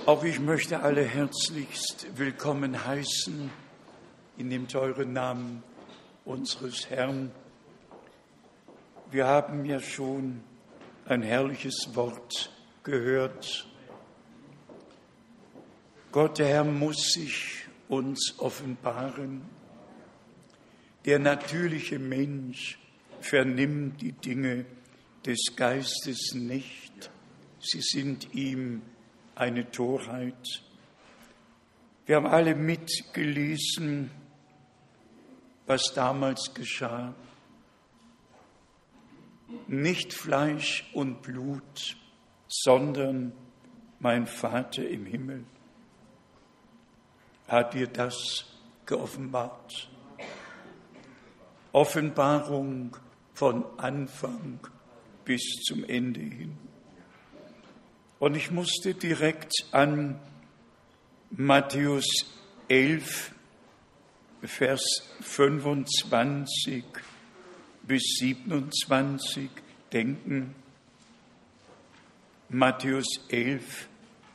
Auch ich möchte alle herzlichst willkommen heißen in dem teuren Namen unseres Herrn. Wir haben ja schon ein herrliches Wort gehört. Gott, der Herr, muss sich uns offenbaren. Der natürliche Mensch vernimmt die Dinge des Geistes nicht. Sie sind ihm eine Torheit. Wir haben alle mitgelesen, was damals geschah. Nicht Fleisch und Blut, sondern mein Vater im Himmel hat dir das geoffenbart. Offenbarung von Anfang bis zum Ende hin. Und ich musste direkt an Matthäus 11, Vers 25 bis 27 denken. Matthäus 11,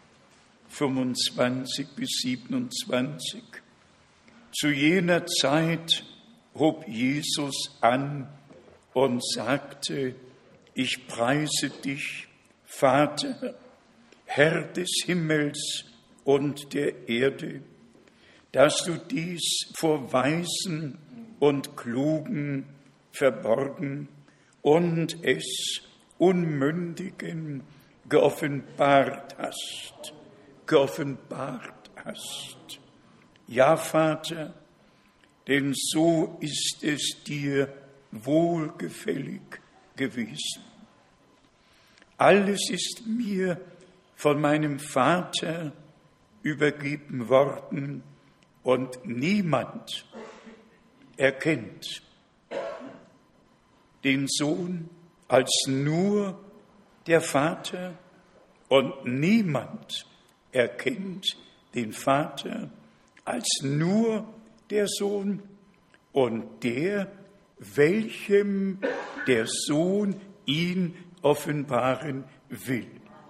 25 bis 27. Zu jener Zeit hob Jesus an und sagte: Ich preise dich, Vater, Herr des Himmels und der Erde, dass du dies vor Weisen und Klugen verborgen und es Unmündigen geoffenbart hast. Ja, Vater, denn so ist es dir wohlgefällig gewesen. Alles ist mir von meinem Vater übergeben worden und niemand erkennt den Sohn als nur der Vater und niemand erkennt den Vater als nur der Sohn und der, welchem der Sohn ihn offenbaren will.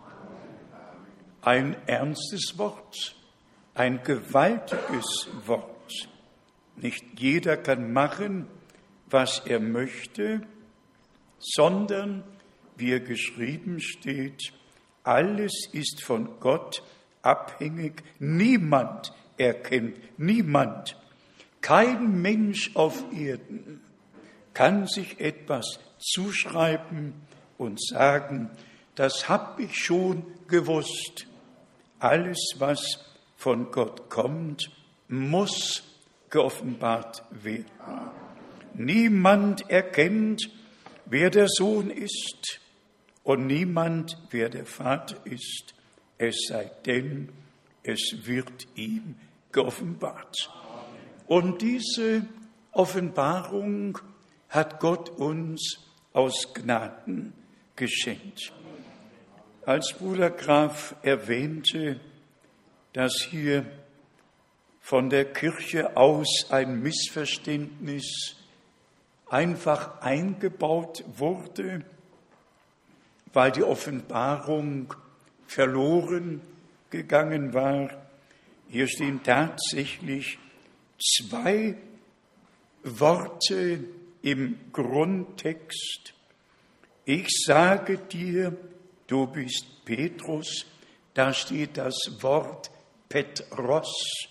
Ein ernstes Wort, ein gewaltiges Wort. Nicht jeder kann machen, was er möchte, sondern, wie geschrieben steht, alles ist von Gott abhängig. Niemand erkennt, niemand, kein Mensch auf Erden kann sich etwas zuschreiben und sagen, das habe ich schon gewusst. Alles, was von Gott kommt, muss geoffenbart werden. Niemand erkennt, wer der Sohn ist und niemand, wer der Vater ist, es sei denn, es wird ihm geoffenbart. Und diese Offenbarung hat Gott uns aus Gnaden geschenkt. Als Bruder Graf erwähnte, dass hier von der Kirche aus ein Missverständnis einfach eingebaut wurde, weil die Offenbarung verloren gegangen war. Hier stehen tatsächlich 2 Worte im Grundtext. Ich sage dir, du bist Petrus. Da steht das Wort Petros.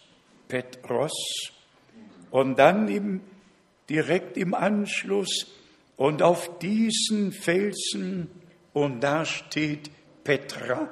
Und dann direkt im Anschluss, und auf diesen Felsen, und da steht Petra.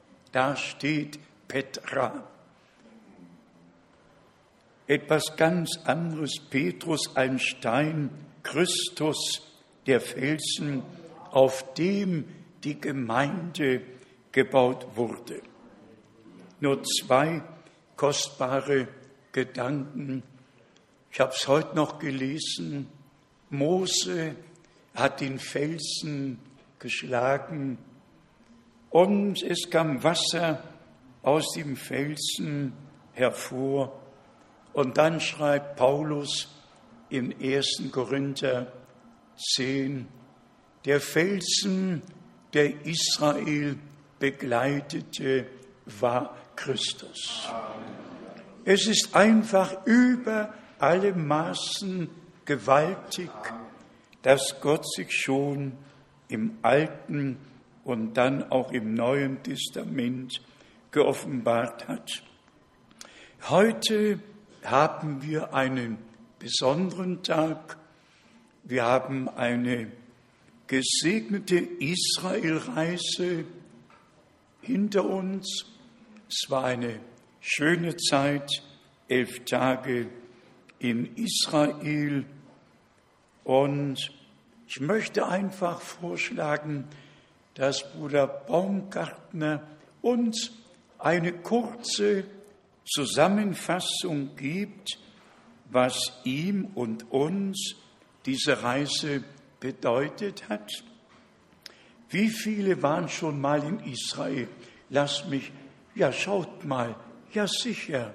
Etwas ganz anderes. Petrus, ein Stein, Christus, der Felsen, auf dem die Gemeinde gebaut wurde. Nur 2 kostbare Gedanken. Ich habe es heute noch gelesen. Mose hat den Felsen geschlagen und es kam Wasser aus dem Felsen hervor. Und dann schreibt Paulus in 1. Korinther 10, der Felsen, der Israel begleitete, war Christus. Es ist einfach über alle Maßen gewaltig, dass Gott sich schon im Alten und dann auch im Neuen Testament geoffenbart hat. Heute haben wir einen besonderen Tag. Wir haben eine gesegnete Israelreise hinter uns. Es war eine schöne Zeit, 11 Tage in Israel. Und ich möchte einfach vorschlagen, dass Bruder Baumgartner uns eine kurze Zusammenfassung gibt, was ihm und uns diese Reise bedeutet hat. Wie viele waren schon mal in Israel? Schaut mal. Ja, sicher.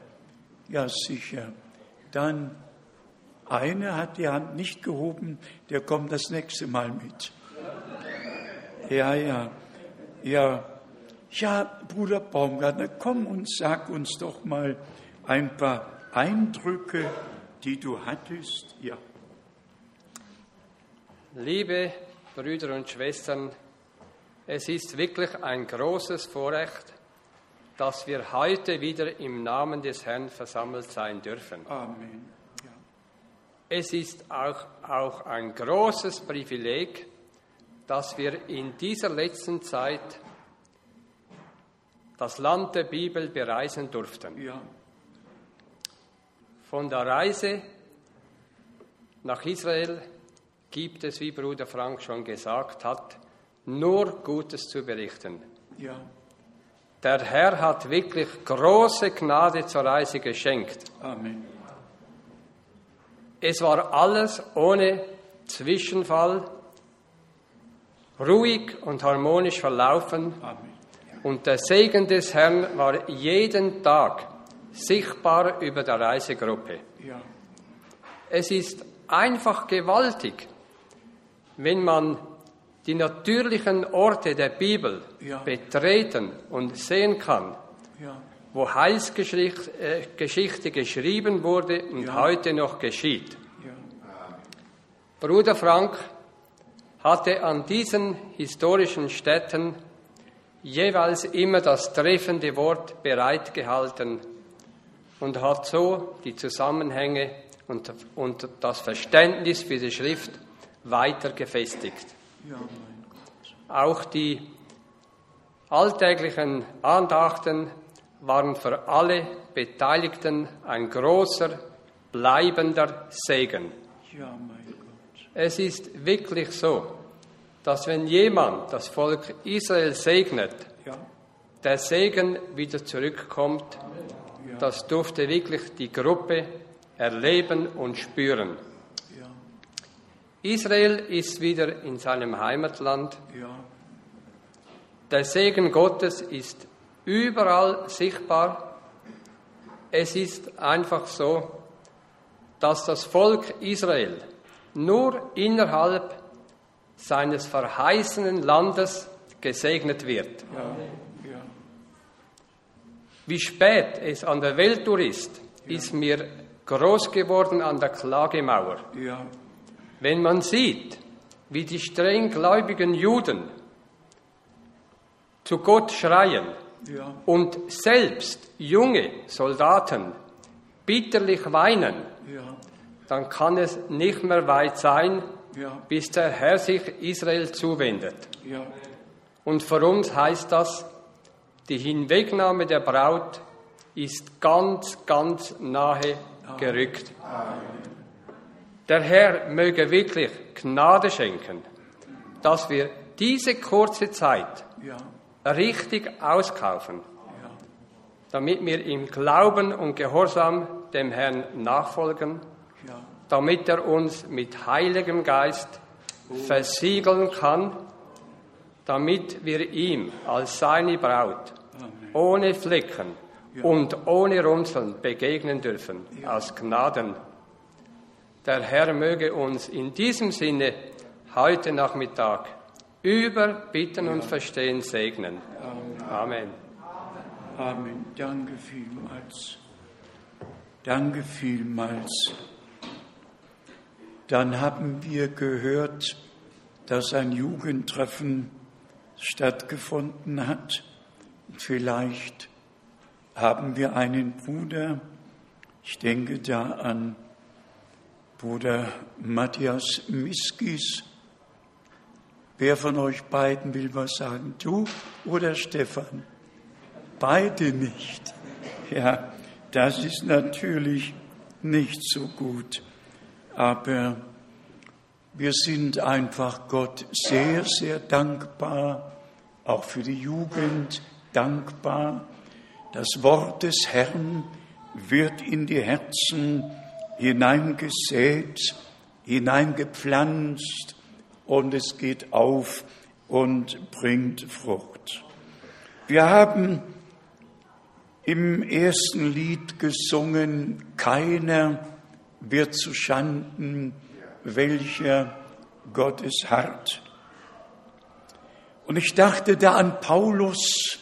Dann einer hat die Hand nicht gehoben, der kommt das nächste Mal mit. Ja, Bruder Baumgartner, komm und sag uns doch mal ein paar Eindrücke, die du hattest. Ja. Liebe Brüder und Schwestern, es ist wirklich ein großes Vorrecht, dass wir heute wieder im Namen des Herrn versammelt sein dürfen. Amen. Ja. Es ist auch ein großes Privileg, dass wir in dieser letzten Zeit das Land der Bibel bereisen durften. Ja. Von der Reise nach Israel gibt es, wie Bruder Frank schon gesagt hat, nur Gutes zu berichten. Ja. Der Herr hat wirklich große Gnade zur Reise geschenkt. Amen. Es war alles ohne Zwischenfall, ruhig und harmonisch verlaufen. Amen. Und der Segen des Herrn war jeden Tag sichtbar über der Reisegruppe. Ja. Es ist einfach gewaltig, wenn man die natürlichen Orte der Bibel betreten und sehen kann, wo Heilsgeschichte geschrieben wurde und heute noch geschieht. Ja. Bruder Frank hatte an diesen historischen Stätten jeweils immer das treffende Wort bereitgehalten und hat so die Zusammenhänge und das Verständnis für die Schrift weiter gefestigt. Ja, mein Gott. Auch die alltäglichen Andachten waren für alle Beteiligten ein großer, bleibender Segen. Ja, mein Gott. Es ist wirklich so, dass wenn jemand das Volk Israel segnet, der Segen wieder zurückkommt. Ja. Das durfte wirklich die Gruppe erleben und spüren. Ja. Israel ist wieder in seinem Heimatland. Ja. Der Segen Gottes ist überall sichtbar. Es ist einfach so, dass das Volk Israel nur innerhalb seines verheißenen Landes gesegnet wird. Ja. Ja. Wie spät es an der Welttour ist mir groß geworden an der Klagemauer. Ja. Wenn man sieht, wie die strenggläubigen Juden zu Gott schreien und selbst junge Soldaten bitterlich weinen, dann kann es nicht mehr weit sein, bis der Herr sich Israel zuwendet. Ja. Und für uns heißt das, die Hinwegnahme der Braut ist ganz, ganz nahe gerückt. Der Herr möge wirklich Gnade schenken, dass wir diese kurze Zeit richtig auskaufen, damit wir im Glauben und Gehorsam dem Herrn nachfolgen, damit er uns mit Heiligem Geist versiegeln kann, damit wir ihm als seine Braut ohne Flecken und ohne Runzeln begegnen dürfen, aus Gnaden. Der Herr möge uns in diesem Sinne heute Nachmittag über Bitten und Verstehen segnen. Amen. Amen. Danke vielmals. Danke vielmals. Dann haben wir gehört, dass ein Jugendtreffen stattgefunden hat. Vielleicht haben wir einen Bruder, ich denke da an Bruder Matthias Miskis. Wer von euch beiden will was sagen? Du oder Stefan? Beide nicht. Ja, das ist natürlich nicht so gut. Aber wir sind einfach Gott sehr, sehr dankbar, auch für die Jugend dankbar. Das Wort des Herrn wird in die Herzen hineingesät, hineingepflanzt und es geht auf und bringt Frucht. Wir haben im ersten Lied gesungen, keiner wird zu Schanden, welcher Gottes hart. Und ich dachte da an Paulus,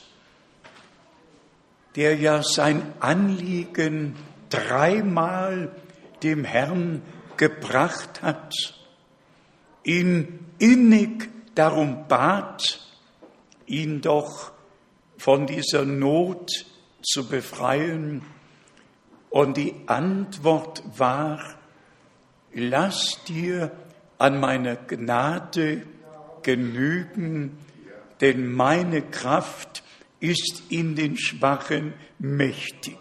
der ja sein Anliegen 3-mal dem Herrn gebracht hat, ihn innig darum bat, ihn doch von dieser Not zu befreien. Und die Antwort war, lass dir an meiner Gnade genügen, denn meine Kraft ist in den Schwachen mächtig.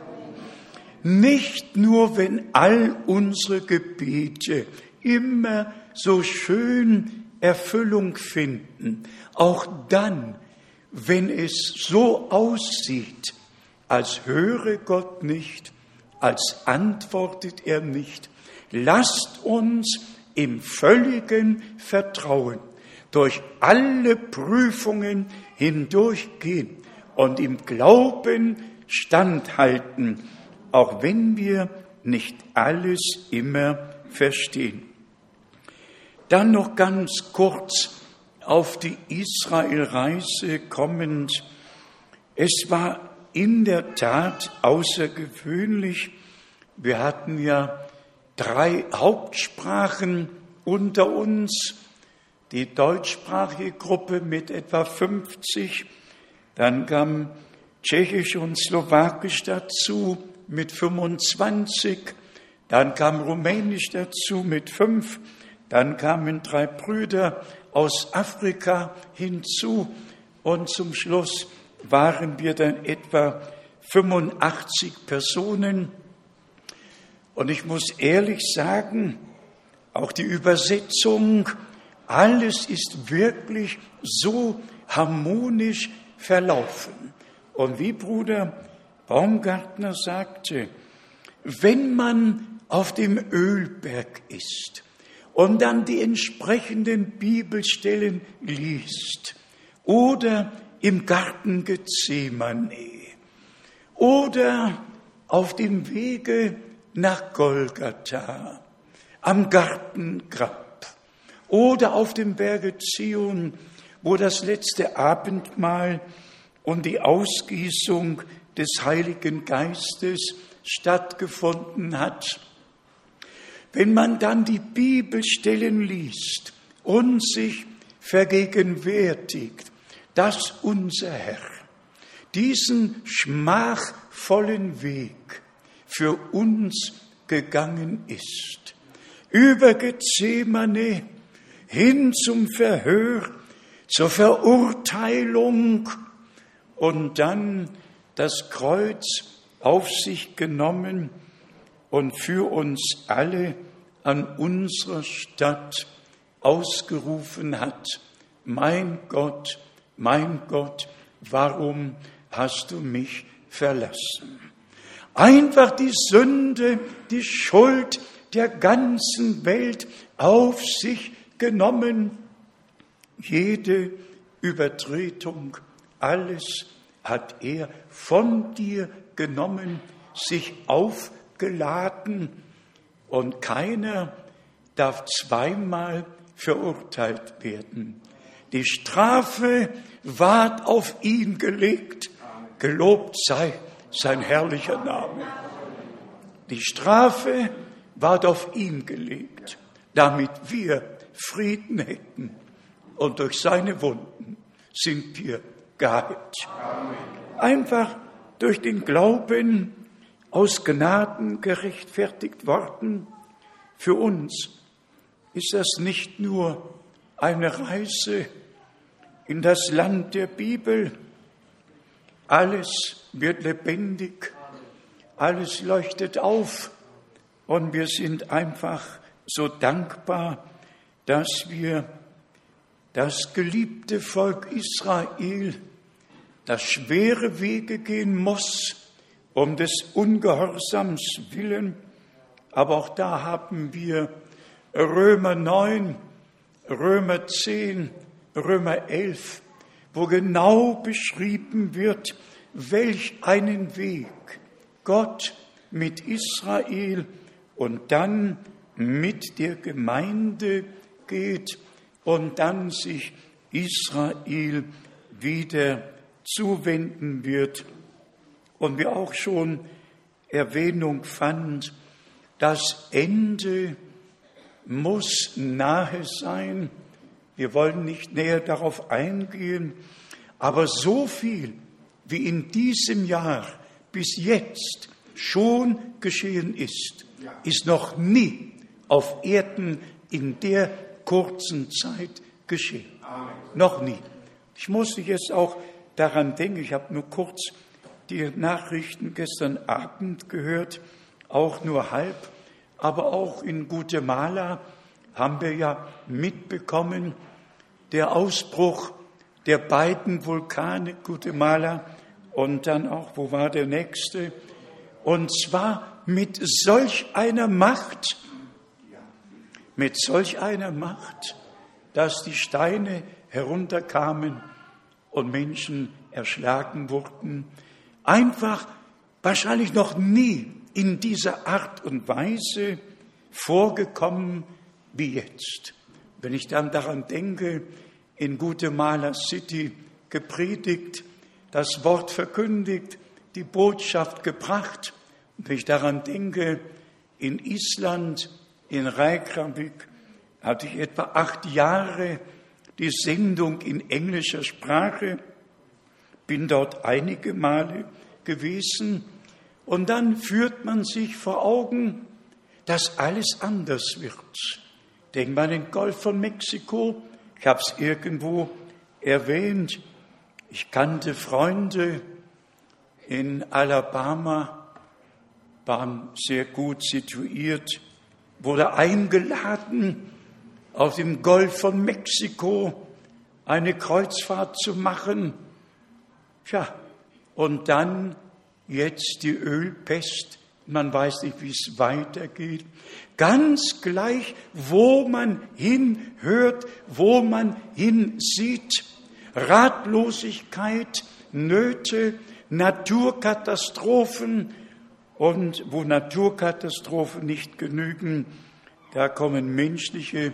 Nicht nur, wenn all unsere Gebete immer so schön Erfüllung finden, auch dann, wenn es so aussieht, als höre Gott nicht, als antwortet er nicht. Lasst uns im völligen Vertrauen durch alle Prüfungen hindurchgehen und im Glauben standhalten, auch wenn wir nicht alles immer verstehen. Dann noch ganz kurz auf die Israelreise kommend. Es war in der Tat außergewöhnlich. Wir hatten ja 3 Hauptsprachen unter uns. Die deutschsprachige Gruppe mit etwa 50. Dann kam Tschechisch und Slowakisch dazu mit 25. Dann kam Rumänisch dazu mit 5. Dann kamen 3 Brüder aus Afrika hinzu. Und zum Schluss waren wir dann etwa 85 Personen. Und ich muss ehrlich sagen, auch die Übersetzung, alles ist wirklich so harmonisch verlaufen. Und wie Bruder Baumgartner sagte, wenn man auf dem Ölberg ist und dann die entsprechenden Bibelstellen liest oder im Garten Gethsemane oder auf dem Wege nach Golgatha, am Gartengrab oder auf dem Berge Zion, wo das letzte Abendmahl und die Ausgießung des Heiligen Geistes stattgefunden hat. Wenn man dann die Bibelstellen liest und sich vergegenwärtigt, dass unser Herr diesen schmachvollen Weg für uns gegangen ist, über Gethsemane hin zum Verhör, zur Verurteilung und dann das Kreuz auf sich genommen und für uns alle an unserer Stadt ausgerufen hat, mein Gott, warum hast du mich verlassen? Einfach die Sünde, die Schuld der ganzen Welt auf sich genommen. Jede Übertretung, alles hat er von dir genommen, sich aufgeladen und keiner darf 2-mal verurteilt werden. Die Strafe ward auf ihn gelegt Gelobt sei sein herrlicher Name. Die Strafe ward auf ihn gelegt, damit wir Frieden hätten. Und durch seine Wunden sind wir geheilt. Einfach durch den Glauben aus Gnaden gerechtfertigt worden. Für uns ist das nicht nur eine Reise in das Land der Bibel. Alles wird lebendig, alles leuchtet auf und wir sind einfach so dankbar, dass wir das geliebte Volk Israel, das schwere Wege gehen muss, um des Ungehorsams willen. Aber auch da haben wir Römer 9, Römer 10, Römer 11, wo genau beschrieben wird, welch einen Weg Gott mit Israel und dann mit der Gemeinde geht und dann sich Israel wieder zuwenden wird. Und wir auch schon Erwähnung fand, das Ende muss nahe sein. Wir wollen nicht näher darauf eingehen, aber so viel, wie in diesem Jahr bis jetzt schon geschehen ist, ist noch nie auf Erden in der kurzen Zeit geschehen. Amen. Noch nie. Ich musste jetzt auch daran denken, ich habe nur kurz die Nachrichten gestern Abend gehört, auch nur halb, aber auch in Guatemala haben wir ja mitbekommen, der Ausbruch der beiden Vulkane, Guatemala und dann auch, wo war der nächste? Und zwar mit solch einer Macht, dass die Steine herunterkamen und Menschen erschlagen wurden. Einfach wahrscheinlich noch nie in dieser Art und Weise vorgekommen wie jetzt. Wenn ich dann daran denke, in Guatemala City gepredigt, das Wort verkündigt, die Botschaft gebracht. Und wenn ich daran denke, in Island, in Reykjavik, hatte ich etwa 8 Jahre die Sendung in englischer Sprache, bin dort einige Male gewesen und dann führt man sich vor Augen, dass alles anders wird. Denkt man an den Golf von Mexiko, ich habe es irgendwo erwähnt, ich kannte Freunde in Alabama, waren sehr gut situiert, wurde eingeladen, auf dem Golf von Mexiko eine Kreuzfahrt zu machen. Tja, und dann jetzt die Ölpest, man weiß nicht, wie es weitergeht. Ganz gleich, wo man hinhört, wo man hinsieht, Ratlosigkeit, Nöte, Naturkatastrophen. Und wo Naturkatastrophen nicht genügen, da kommen menschliche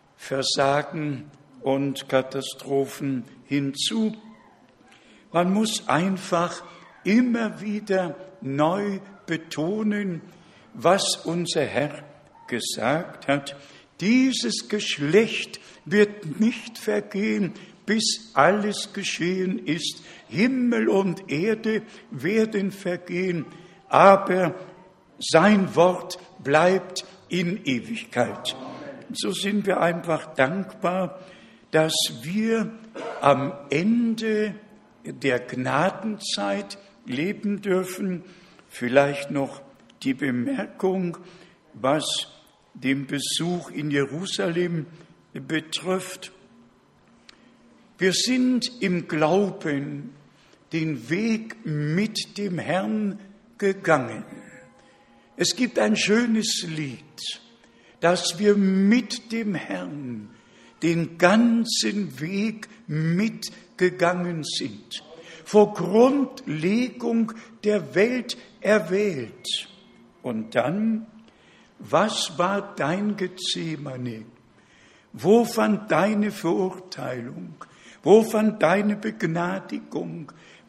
Versagen und Katastrophen hinzu. Man muss einfach immer wieder neu betonen, was unser Herr gesagt hat. Dieses Geschlecht wird nicht vergehen, bis alles geschehen ist. Himmel und Erde werden vergehen, aber sein Wort bleibt in Ewigkeit. So sind wir einfach dankbar, dass wir am Ende der Gnadenzeit leben dürfen. Vielleicht noch die Bemerkung, was den Besuch in Jerusalem betrifft. Wir sind im Glauben den Weg mit dem Herrn gegangen. Es gibt ein schönes Lied, dass wir mit dem Herrn den ganzen Weg mitgegangen sind, vor Grundlegung der Welt erwählt. Und dann, was war dein Gethsemane? Wo fand deine Verurteilung? Wo fand deine Begnadigung?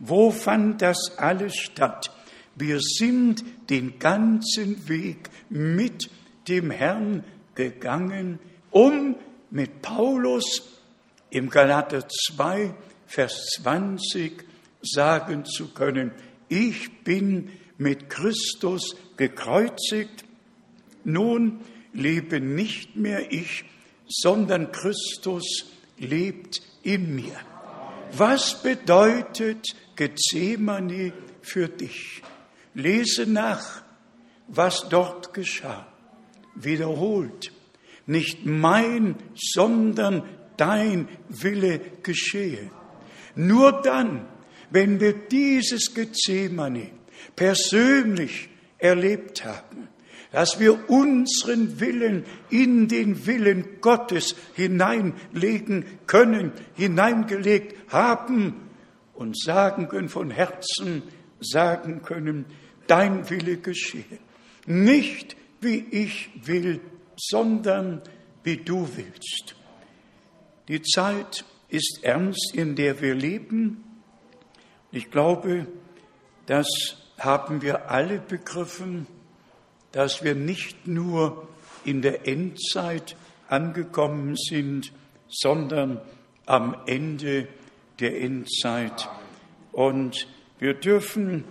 Wo fand das alles statt? Wir sind den ganzen Weg mit dem Herrn gegangen, um mit Paulus im Galater 2, Vers 20 sagen zu können, ich bin mit Christus gekreuzigt, nun lebe nicht mehr ich, sondern Christus lebt in mir. Was bedeutet Gethsemane für dich? Lese nach, was dort geschah. Wiederholt, nicht mein, sondern dein Wille geschehe. Nur dann, wenn wir dieses Gethsemane persönlich erlebt haben, dass wir unseren Willen in den Willen Gottes hineinlegen können, hineingelegt haben und sagen können, von Herzen sagen können, dein Wille geschehe. Nicht wie ich will, sondern wie du willst. Die Zeit ist ernst, in der wir leben. Ich glaube, das haben wir alle begriffen, dass wir nicht nur in der Endzeit angekommen sind, sondern am Ende der Endzeit. Und wir dürfen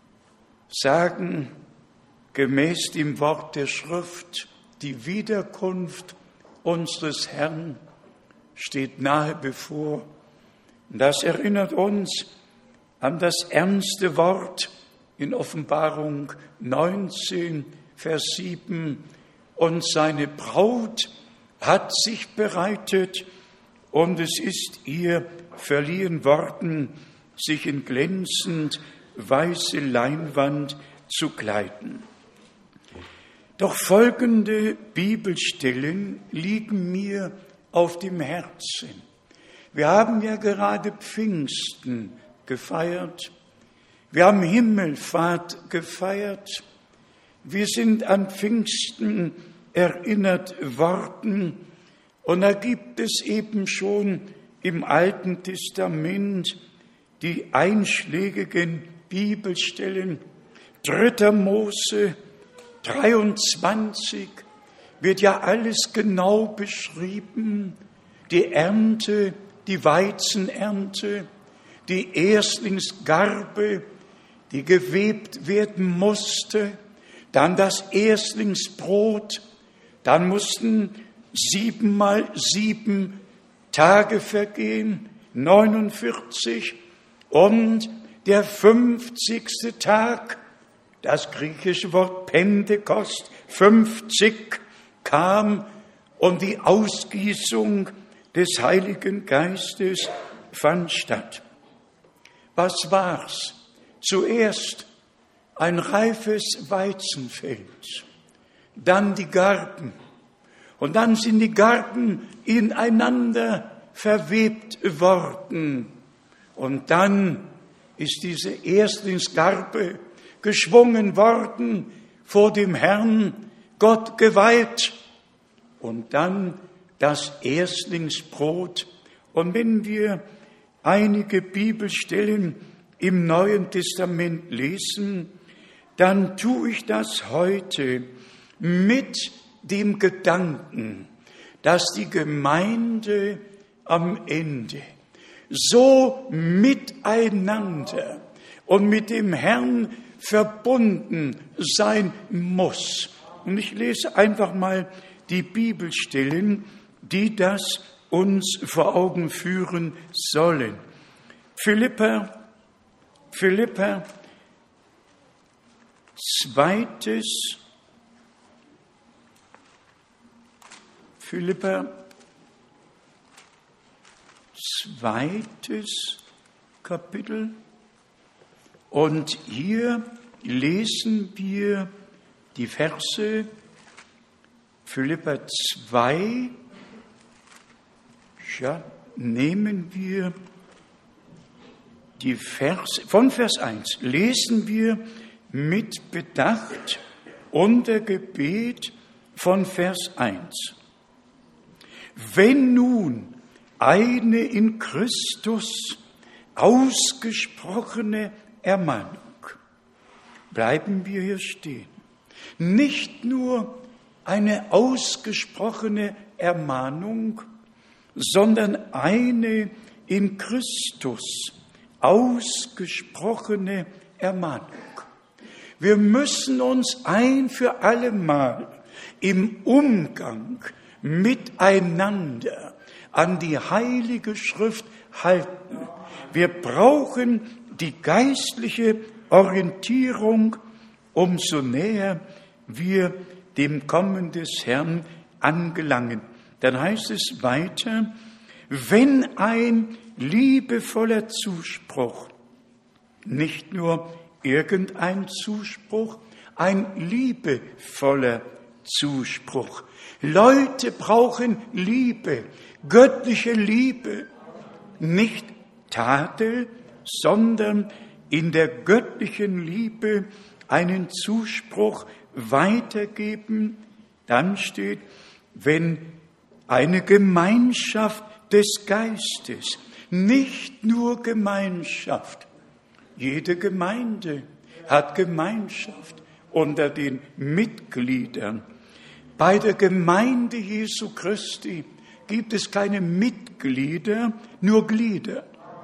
sagen, gemäß dem Wort der Schrift, die Wiederkunft unseres Herrn steht nahe bevor. Und das erinnert uns an das ernste Wort in Offenbarung 19, Vers 7. Und seine Braut hat sich bereitet und es ist ihr verliehen worden, sich in glänzend weiße Leinwand zu kleiden. Doch folgende Bibelstellen liegen mir auf dem Herzen. Wir haben ja gerade Pfingsten gefeiert. Wir haben Himmelfahrt gefeiert. Wir sind an Pfingsten erinnert worden. Und da gibt es eben schon im Alten Testament die einschlägigen Bibelstellen. 3. Mose 23 wird ja alles genau beschrieben. Die Ernte, die Weizenernte, die Erstlingsgarbe, die gewebt werden musste, dann das Erstlingsbrot, dann mussten 7 mal 7 Tage vergehen, 49, und der 50. Tag, das griechische Wort Pentekost, 50, kam und die Ausgießung des Heiligen Geistes fand statt. Was war's? Zuerst ein reifes Weizenfeld, dann die Garben. Und dann sind die Garben ineinander verwebt worden. Und dann ist diese Erstlingsgarbe geschwungen worden, vor dem Herrn, Gott geweiht. Und dann das Erstlingsbrot. Und wenn wir einige Bibelstellen im Neuen Testament lesen, dann tue ich das heute mit dem Gedanken, dass die Gemeinde am Ende so miteinander und mit dem Herrn verbunden sein muss. Und ich lese einfach mal die Bibelstellen, die das uns vor Augen führen sollen. Philipper 2. Kapitel. Und hier lesen wir die Verse Philipper 2. Ja, nehmen wir die Verse, von Vers 1 lesen wir mit Bedacht unter Gebet von Vers 1. Wenn nun eine in Christus ausgesprochene Ermahnung. Bleiben wir hier stehen. Nicht nur eine ausgesprochene Ermahnung, sondern eine in Christus ausgesprochene Ermahnung. Wir müssen uns ein für alle Mal im Umgang miteinander an die Heilige Schrift halten. Wir brauchen die geistliche Orientierung, umso näher wir dem Kommen des Herrn angelangen. Dann heißt es weiter, wenn ein liebevoller Zuspruch, nicht nur irgendein Zuspruch, ein liebevoller Zuspruch. Leute brauchen Liebe, göttliche Liebe, nicht Tadel, sondern in der göttlichen Liebe einen Zuspruch weitergeben. Dann steht, wenn eine Gemeinschaft des Geistes, nicht nur Gemeinschaft. Jede Gemeinde hat Gemeinschaft unter den Mitgliedern. Bei der Gemeinde Jesu Christi gibt es keine Mitglieder, nur Glieder.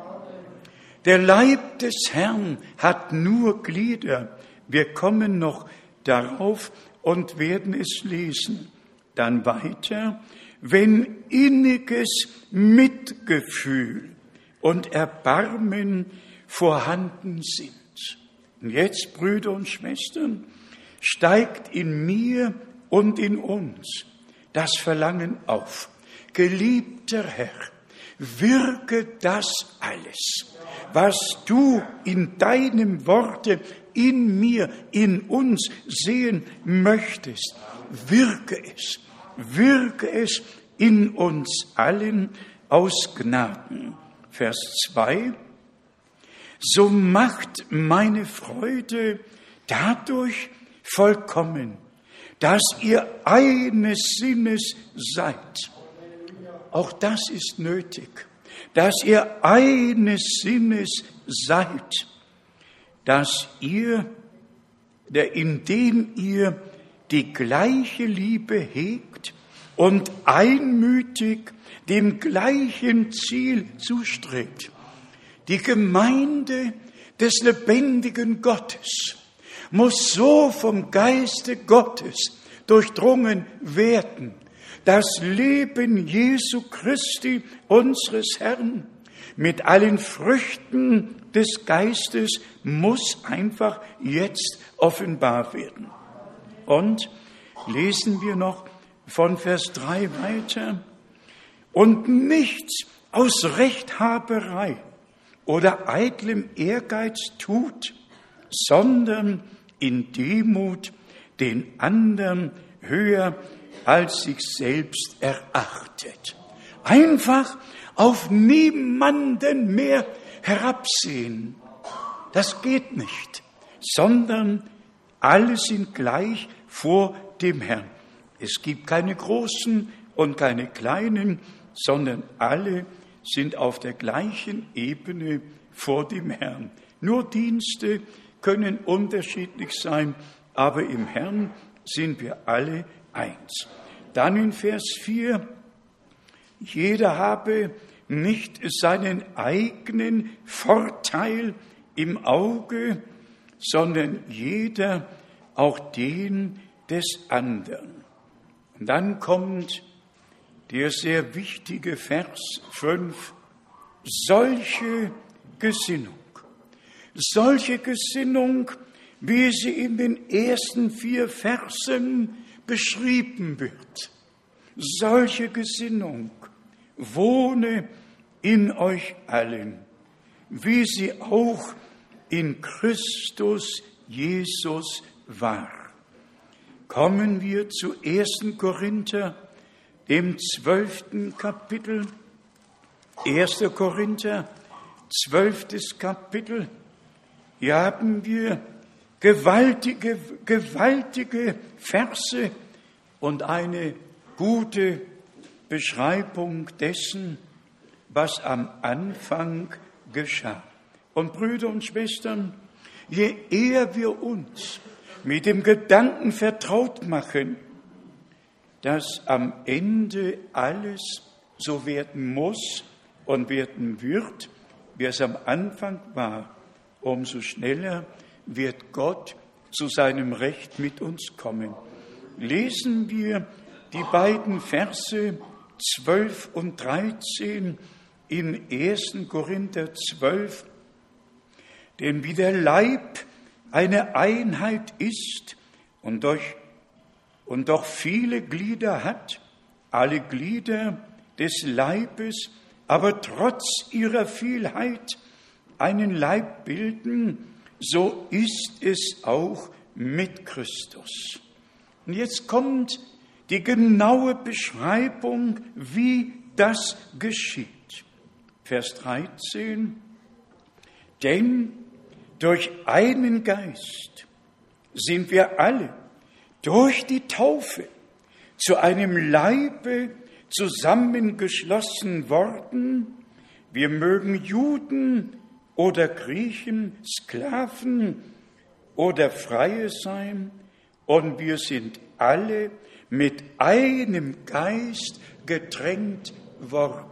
Der Leib des Herrn hat nur Glieder. Wir kommen noch darauf und werden es lesen. Dann weiter, wenn inniges Mitgefühl und Erbarmen vorhanden sind. Und jetzt, Brüder und Schwestern, steigt in mir und in uns das Verlangen auf. Geliebter Herr, wirke das alles, was du in deinem Worte in mir, in uns sehen möchtest. Wirke es in uns allen aus Gnaden. Vers 2, so macht meine Freude dadurch vollkommen, dass ihr eines Sinnes seid. Auch das ist nötig, dass ihr eines Sinnes seid, dass ihr, indem ihr die gleiche Liebe hegt und einmütig dem gleichen Ziel zustrebt. Die Gemeinde des lebendigen Gottes muss so vom Geiste Gottes durchdrungen werden. Das Leben Jesu Christi, unseres Herrn, mit allen Früchten des Geistes muss einfach jetzt offenbar werden. Und lesen wir noch von Vers 3 weiter. Und nichts aus Rechthaberei oder eitlem Ehrgeiz tut, sondern in Demut den anderen höher als sich selbst erachtet. Einfach auf niemanden mehr herabsehen. Das geht nicht, sondern alle sind gleich vor dem Herrn. Es gibt keine Großen und keine Kleinen, sondern alle sind auf der gleichen Ebene vor dem Herrn. Nur Dienste können unterschiedlich sein, aber im Herrn sind wir alle eins. Dann in Vers 4, jeder habe nicht seinen eigenen Vorteil im Auge, sondern jeder auch den des anderen. Und dann kommt der sehr wichtige Vers 5, solche Gesinnung, wie sie in den ersten 4 Versen beschrieben wird. Solche Gesinnung wohne in euch allen, wie sie auch in Christus Jesus war. Kommen wir zu 1. Korinther, dem 12. Kapitel. 1. Korinther, 12. Kapitel. Hier haben wir gewaltige Verse und eine gute Beschreibung dessen, was am Anfang geschah. Und Brüder und Schwestern, je eher wir uns mit dem Gedanken vertraut machen, dass am Ende alles so werden muss und werden wird, wie es am Anfang war, umso schneller wird Gott zu seinem Recht mit uns kommen. Lesen wir die beiden Verse 12 und 13 in 1. Korinther 12. Denn wie der Leib eine Einheit ist und doch viele Glieder hat, alle Glieder des Leibes, aber trotz ihrer Vielheit einen Leib bilden, so ist es auch mit Christus. Und jetzt kommt die genaue Beschreibung, wie das geschieht. Vers 13. Denn durch einen Geist sind wir alle durch die Taufe zu einem Leibe zusammengeschlossen worden. Wir mögen Juden oder Griechen, Sklaven oder Freie sein, und wir sind alle mit einem Geist getränkt worden.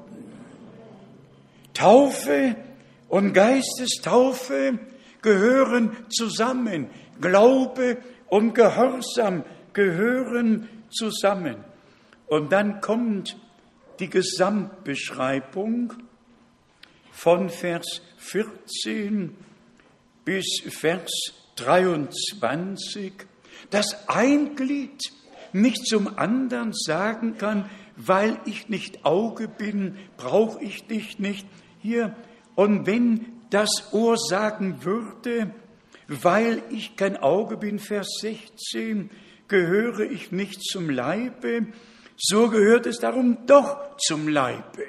Taufe und Geistestaufe gehören zusammen. Glaube und Gehorsam gehören zusammen. Und dann kommt die Gesamtbeschreibung von Vers 14 bis Vers 23, dass ein Glied nicht zum anderen sagen kann, weil ich nicht Auge bin, brauche ich dich nicht hier. Und wenn das Ohr sagen würde, weil ich kein Auge bin, Vers 16, gehöre ich nicht zum Leibe, so gehört es darum doch zum Leibe.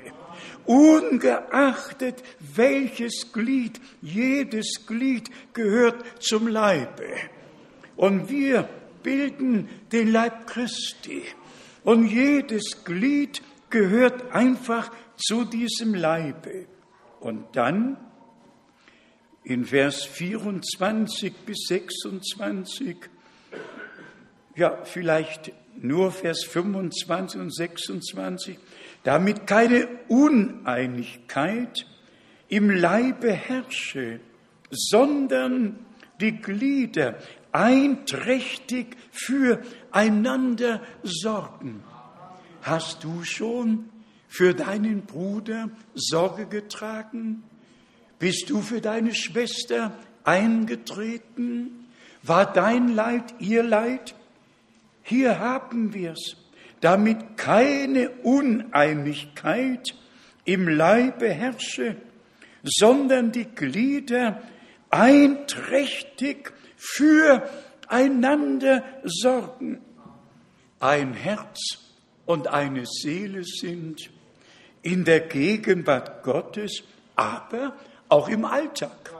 Ungeachtet welches Glied, jedes Glied gehört zum Leibe. Und wir bilden den Leib Christi. Und jedes Glied gehört einfach zu diesem Leibe. Und dann in Vers 24 bis 26, ja, vielleicht nur Vers 25 und 26, damit keine Uneinigkeit im Leibe herrsche, sondern die Glieder einträchtig füreinander sorgen. Hast du schon für deinen Bruder Sorge getragen? Bist du für deine Schwester eingetreten? War dein Leid ihr Leid? Hier haben wir's, damit keine Uneinigkeit im Leibe herrsche, sondern die Glieder einträchtig füreinander sorgen. Ein Herz und eine Seele sind in der Gegenwart Gottes, aber auch im Alltag.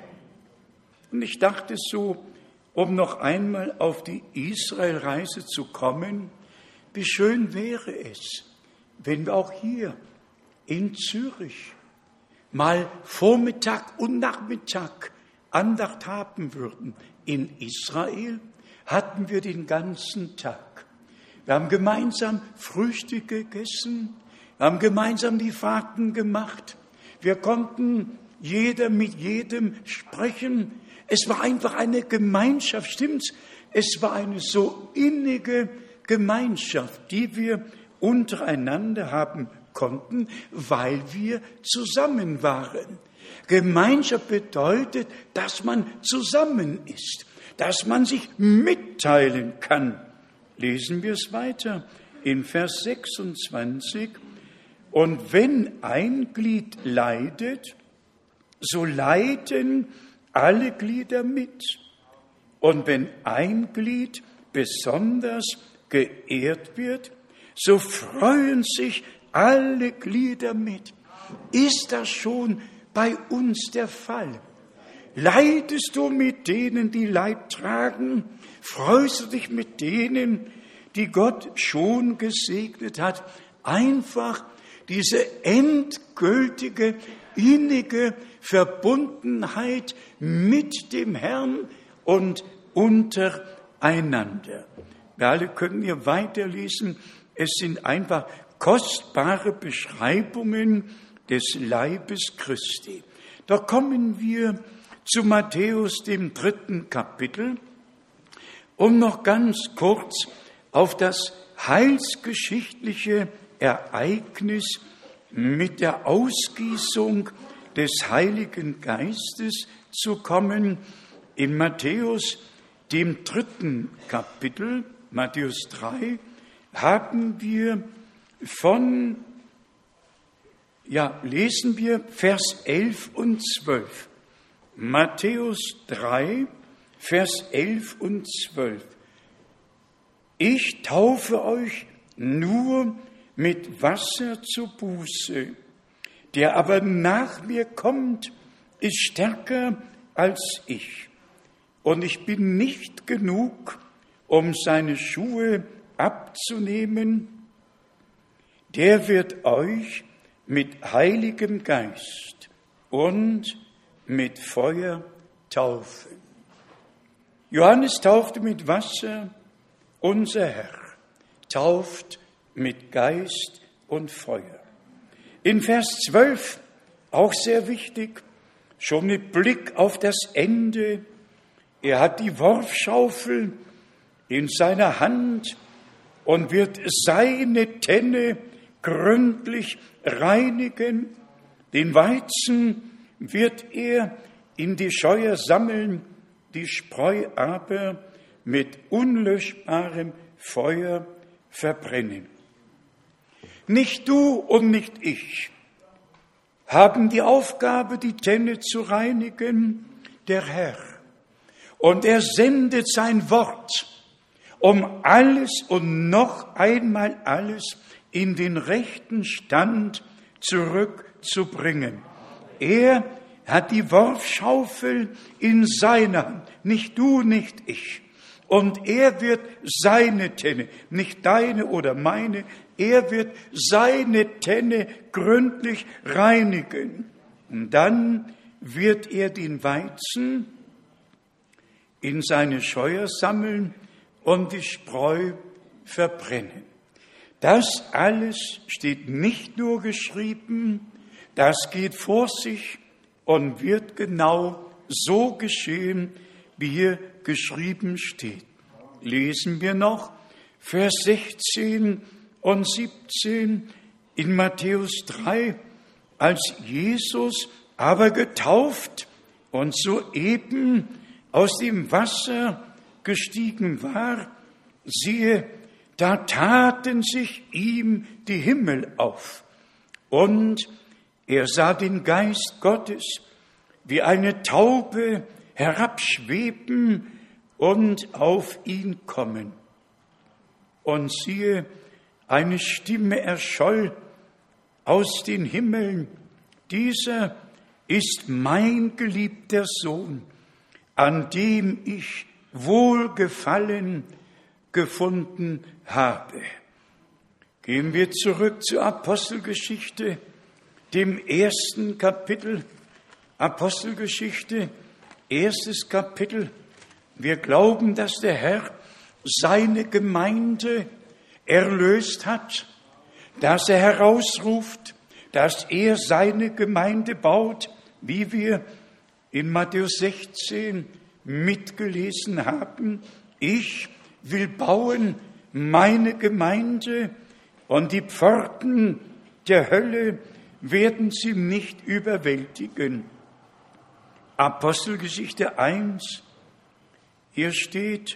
Und ich dachte so, um noch einmal auf die Israelreise zu kommen, wie schön wäre es, wenn wir auch hier in Zürich mal Vormittag und Nachmittag Andacht haben würden. In Israel hatten wir den ganzen Tag. Wir haben gemeinsam Frühstück gegessen, wir haben gemeinsam die Fahrten gemacht. Wir konnten jeder mit jedem sprechen. Es war einfach eine Gemeinschaft, stimmt's? Es war eine so innige Gemeinschaft, die wir untereinander haben konnten, weil wir zusammen waren. Gemeinschaft bedeutet, dass man zusammen ist, dass man sich mitteilen kann. Lesen wir es weiter in Vers 26. Und wenn ein Glied leidet, so leiden alle Glieder mit. Und wenn ein Glied besonders geehrt wird, so freuen sich alle Glieder mit. Ist das schon bei uns der Fall? Leidest du mit denen, die Leid tragen? Freust du dich mit denen, die Gott schon gesegnet hat? Einfach diese endgültige, innige Verbundenheit mit dem Herrn und untereinander. Wir alle können hier weiterlesen. Es sind einfach kostbare Beschreibungen des Leibes Christi. Da kommen wir zu Matthäus, dem 3. Kapitel, um noch ganz kurz auf das heilsgeschichtliche Ereignis mit der Ausgießung des Heiligen Geistes zu kommen. In Matthäus, dem 3. Kapitel, Matthäus 3, haben wir lesen wir Vers 11 und 12. Matthäus 3, Vers 11 und 12. Ich taufe euch nur mit Wasser zur Buße. Der aber nach mir kommt, ist stärker als ich. Und ich bin nicht genug, um seine Schuhe abzunehmen. Der wird euch mit Heiligem Geist und mit Feuer taufen. Johannes taufte mit Wasser, unser Herr tauft mit Geist und Feuer. In Vers 12, auch sehr wichtig, schon mit Blick auf das Ende, er hat die Worfschaufel in seiner Hand und wird seine Tenne gründlich reinigen. Den Weizen wird er in die Scheuer sammeln, die Spreu aber mit unlöschbarem Feuer verbrennen. Nicht du und nicht ich haben die Aufgabe, die Tenne zu reinigen, der Herr. Und er sendet sein Wort, um alles und noch einmal alles in den rechten Stand zurückzubringen. Er hat die Worfschaufel in seiner Hand, nicht du, nicht ich. Und er wird seine Tenne, nicht deine oder meine, er wird seine Tenne gründlich reinigen. Und dann wird er den Weizen in seine Scheuer sammeln und die Spreu verbrennen. Das alles steht nicht nur geschrieben, das geht vor sich und wird genau so geschehen, wie hier geschrieben steht. Lesen wir noch Vers 16 und 17 in Matthäus 3. Als Jesus aber getauft und soeben aus dem Wasser gestiegen war, siehe, da taten sich ihm die Himmel auf. Und er sah den Geist Gottes wie eine Taube herabschweben und auf ihn kommen. Und siehe, eine Stimme erscholl aus den Himmeln: Dieser ist mein geliebter Sohn, an dem ich Wohlgefallen gefunden habe. Gehen wir zurück zur Apostelgeschichte, dem 1. Kapitel. Apostelgeschichte, 1. Kapitel. Wir glauben, dass der Herr seine Gemeinde erlöst hat, dass er herausruft, dass er seine Gemeinde baut, wie wir in Matthäus 16 mitgelesen haben. Ich will bauen meine Gemeinde und die Pforten der Hölle werden sie nicht überwältigen. Apostelgeschichte 1, hier steht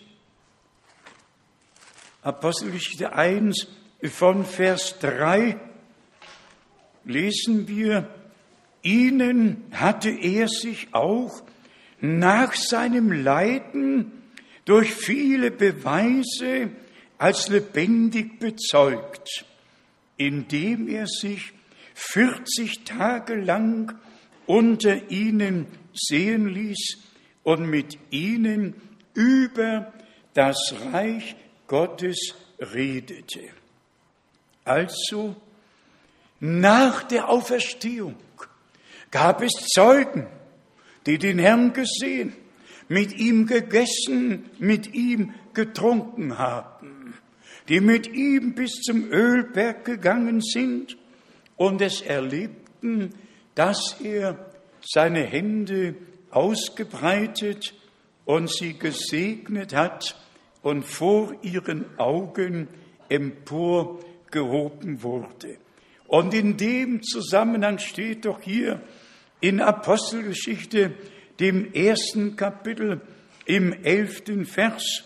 Apostelgeschichte 1 von Vers 3, lesen wir: Ihnen hatte er sich auch nach seinem Leiden durch viele Beweise als lebendig bezeugt, indem er sich 40 Tage lang unter ihnen sehen ließ und mit ihnen über das Reich Gottes redete. Also nach der Auferstehung, gab es Zeugen, die den Herrn gesehen, mit ihm gegessen, mit ihm getrunken haben, die mit ihm bis zum Ölberg gegangen sind und es erlebten, dass er seine Hände ausgebreitet und sie gesegnet hat und vor ihren Augen emporgehoben wurde. Und in dem Zusammenhang steht doch hier in Apostelgeschichte, dem 1. Kapitel, im 11. Vers,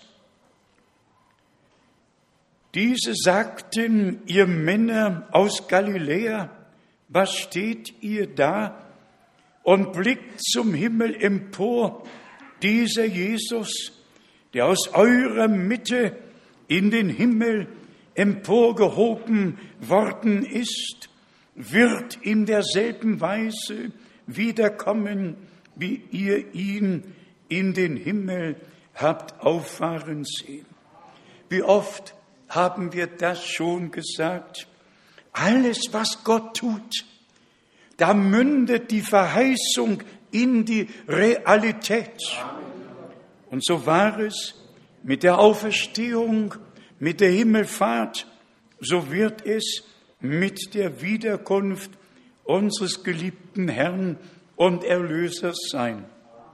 diese sagten, ihr Männer aus Galiläa, was steht ihr da und blickt zum Himmel empor, dieser Jesus, der aus eurer Mitte in den Himmel emporgehoben worden ist, wird in derselben Weise wiederkommen, wie ihr ihn in den Himmel habt auffahren sehen. Wie oft haben wir das schon gesagt? Alles, was Gott tut, da mündet die Verheißung in die Realität. Und so war es mit der Auferstehung, mit der Himmelfahrt, so wird es mit der Wiederkunft unseres geliebten Herrn und Erlösers sein.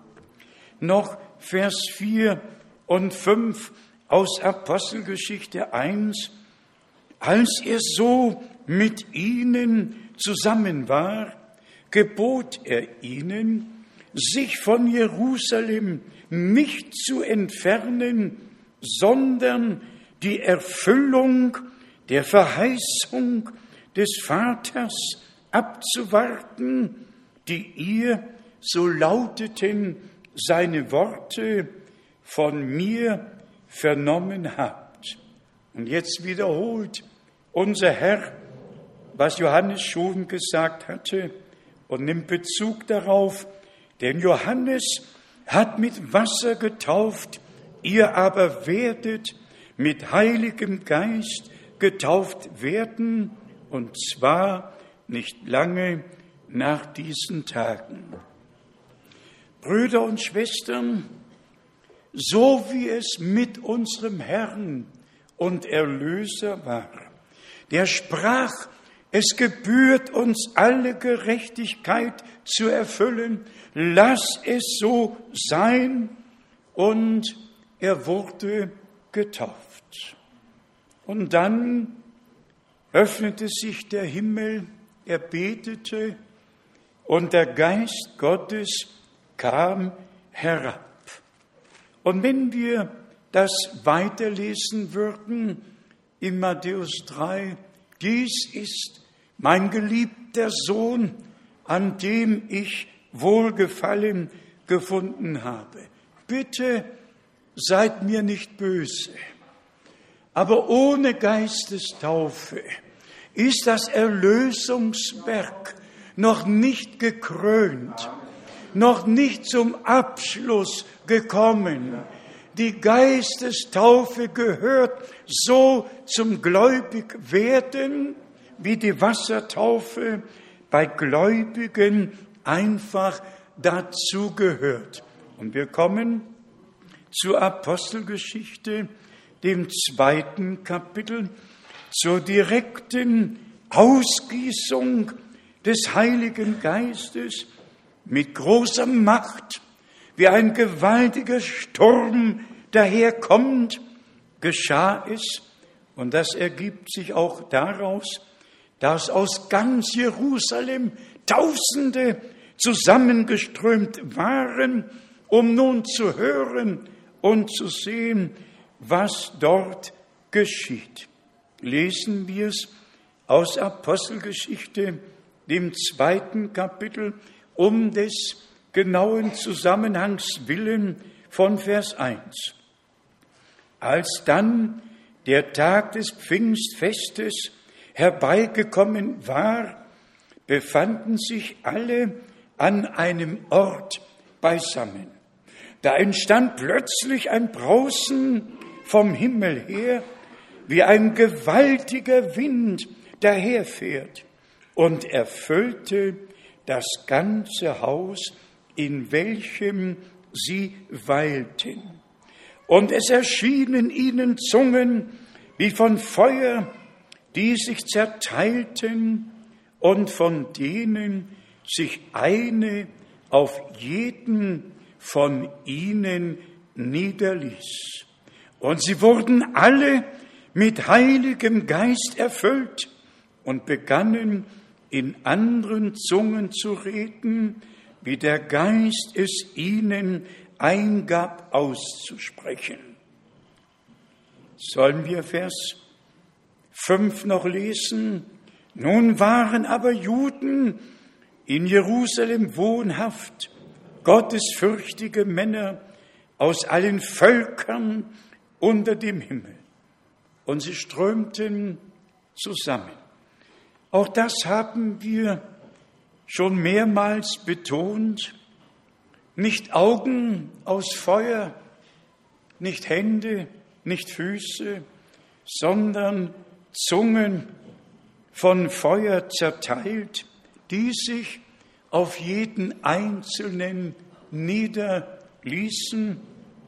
Noch Vers 4 und 5 aus Apostelgeschichte 1. Als er so mit ihnen zusammen war, gebot er ihnen, sich von Jerusalem nicht zu entfernen, sondern die Erfüllung der Verheißung des Vaters abzuwarten, die ihr, so lauteten seine Worte, von mir vernommen habt. Und jetzt wiederholt unser Herr, was Johannes schon gesagt hatte, und nimmt Bezug darauf, denn Johannes hat mit Wasser getauft, ihr aber werdet mit Heiligem Geist getauft werden, und zwar nicht lange nach diesen Tagen. Brüder und Schwestern, so wie es mit unserem Herrn und Erlöser war, der sprach, es gebührt uns alle Gerechtigkeit zu erfüllen, lass es so sein, und er wurde getauft. Und dann öffnete sich der Himmel, er betete, und der Geist Gottes kam herab. Und wenn wir das weiterlesen würden in Matthäus 3, dies ist mein geliebter Sohn, an dem ich Wohlgefallen gefunden habe. Bitte seid mir nicht böse, aber ohne Geistestaufe ist das Erlösungswerk noch nicht gekrönt, noch nicht zum Abschluss gekommen. Die Geistestaufe gehört so zum Gläubigwerden, wie die Wassertaufe bei Gläubigen einfach dazu gehört. Und wir kommen zur Apostelgeschichte, dem 2. Kapitel, zur direkten Ausgießung des Heiligen Geistes mit großer Macht, wie ein gewaltiger Sturm daherkommt, geschah es, und das ergibt sich auch daraus, dass aus ganz Jerusalem Tausende zusammengeströmt waren, um nun zu hören und zu sehen, was dort geschieht. Lesen wir es aus Apostelgeschichte, dem 2. Kapitel, um des genauen Zusammenhangs willen von Vers 1. Als dann der Tag des Pfingstfestes herbeigekommen war, befanden sich alle an einem Ort beisammen. Da entstand plötzlich ein Brausen vom Himmel her, wie ein gewaltiger Wind daherfährt, und erfüllte das ganze Haus, in welchem sie weilten. Und es erschienen ihnen Zungen wie von Feuer, die sich zerteilten, und von denen sich eine auf jeden von ihnen niederließ. Und sie wurden alle mit Heiligem Geist erfüllt und begannen in anderen Zungen zu reden, wie der Geist es ihnen eingab auszusprechen. Sollen wir Vers 5 noch lesen? Nun waren aber Juden in Jerusalem wohnhaft, gottesfürchtige Männer aus allen Völkern unter dem Himmel. Und sie strömten zusammen. Auch das haben wir schon mehrmals betont. Nicht Augen aus Feuer, nicht Hände, nicht Füße, sondern Zungen von Feuer zerteilt, die sich auf jeden Einzelnen niederließen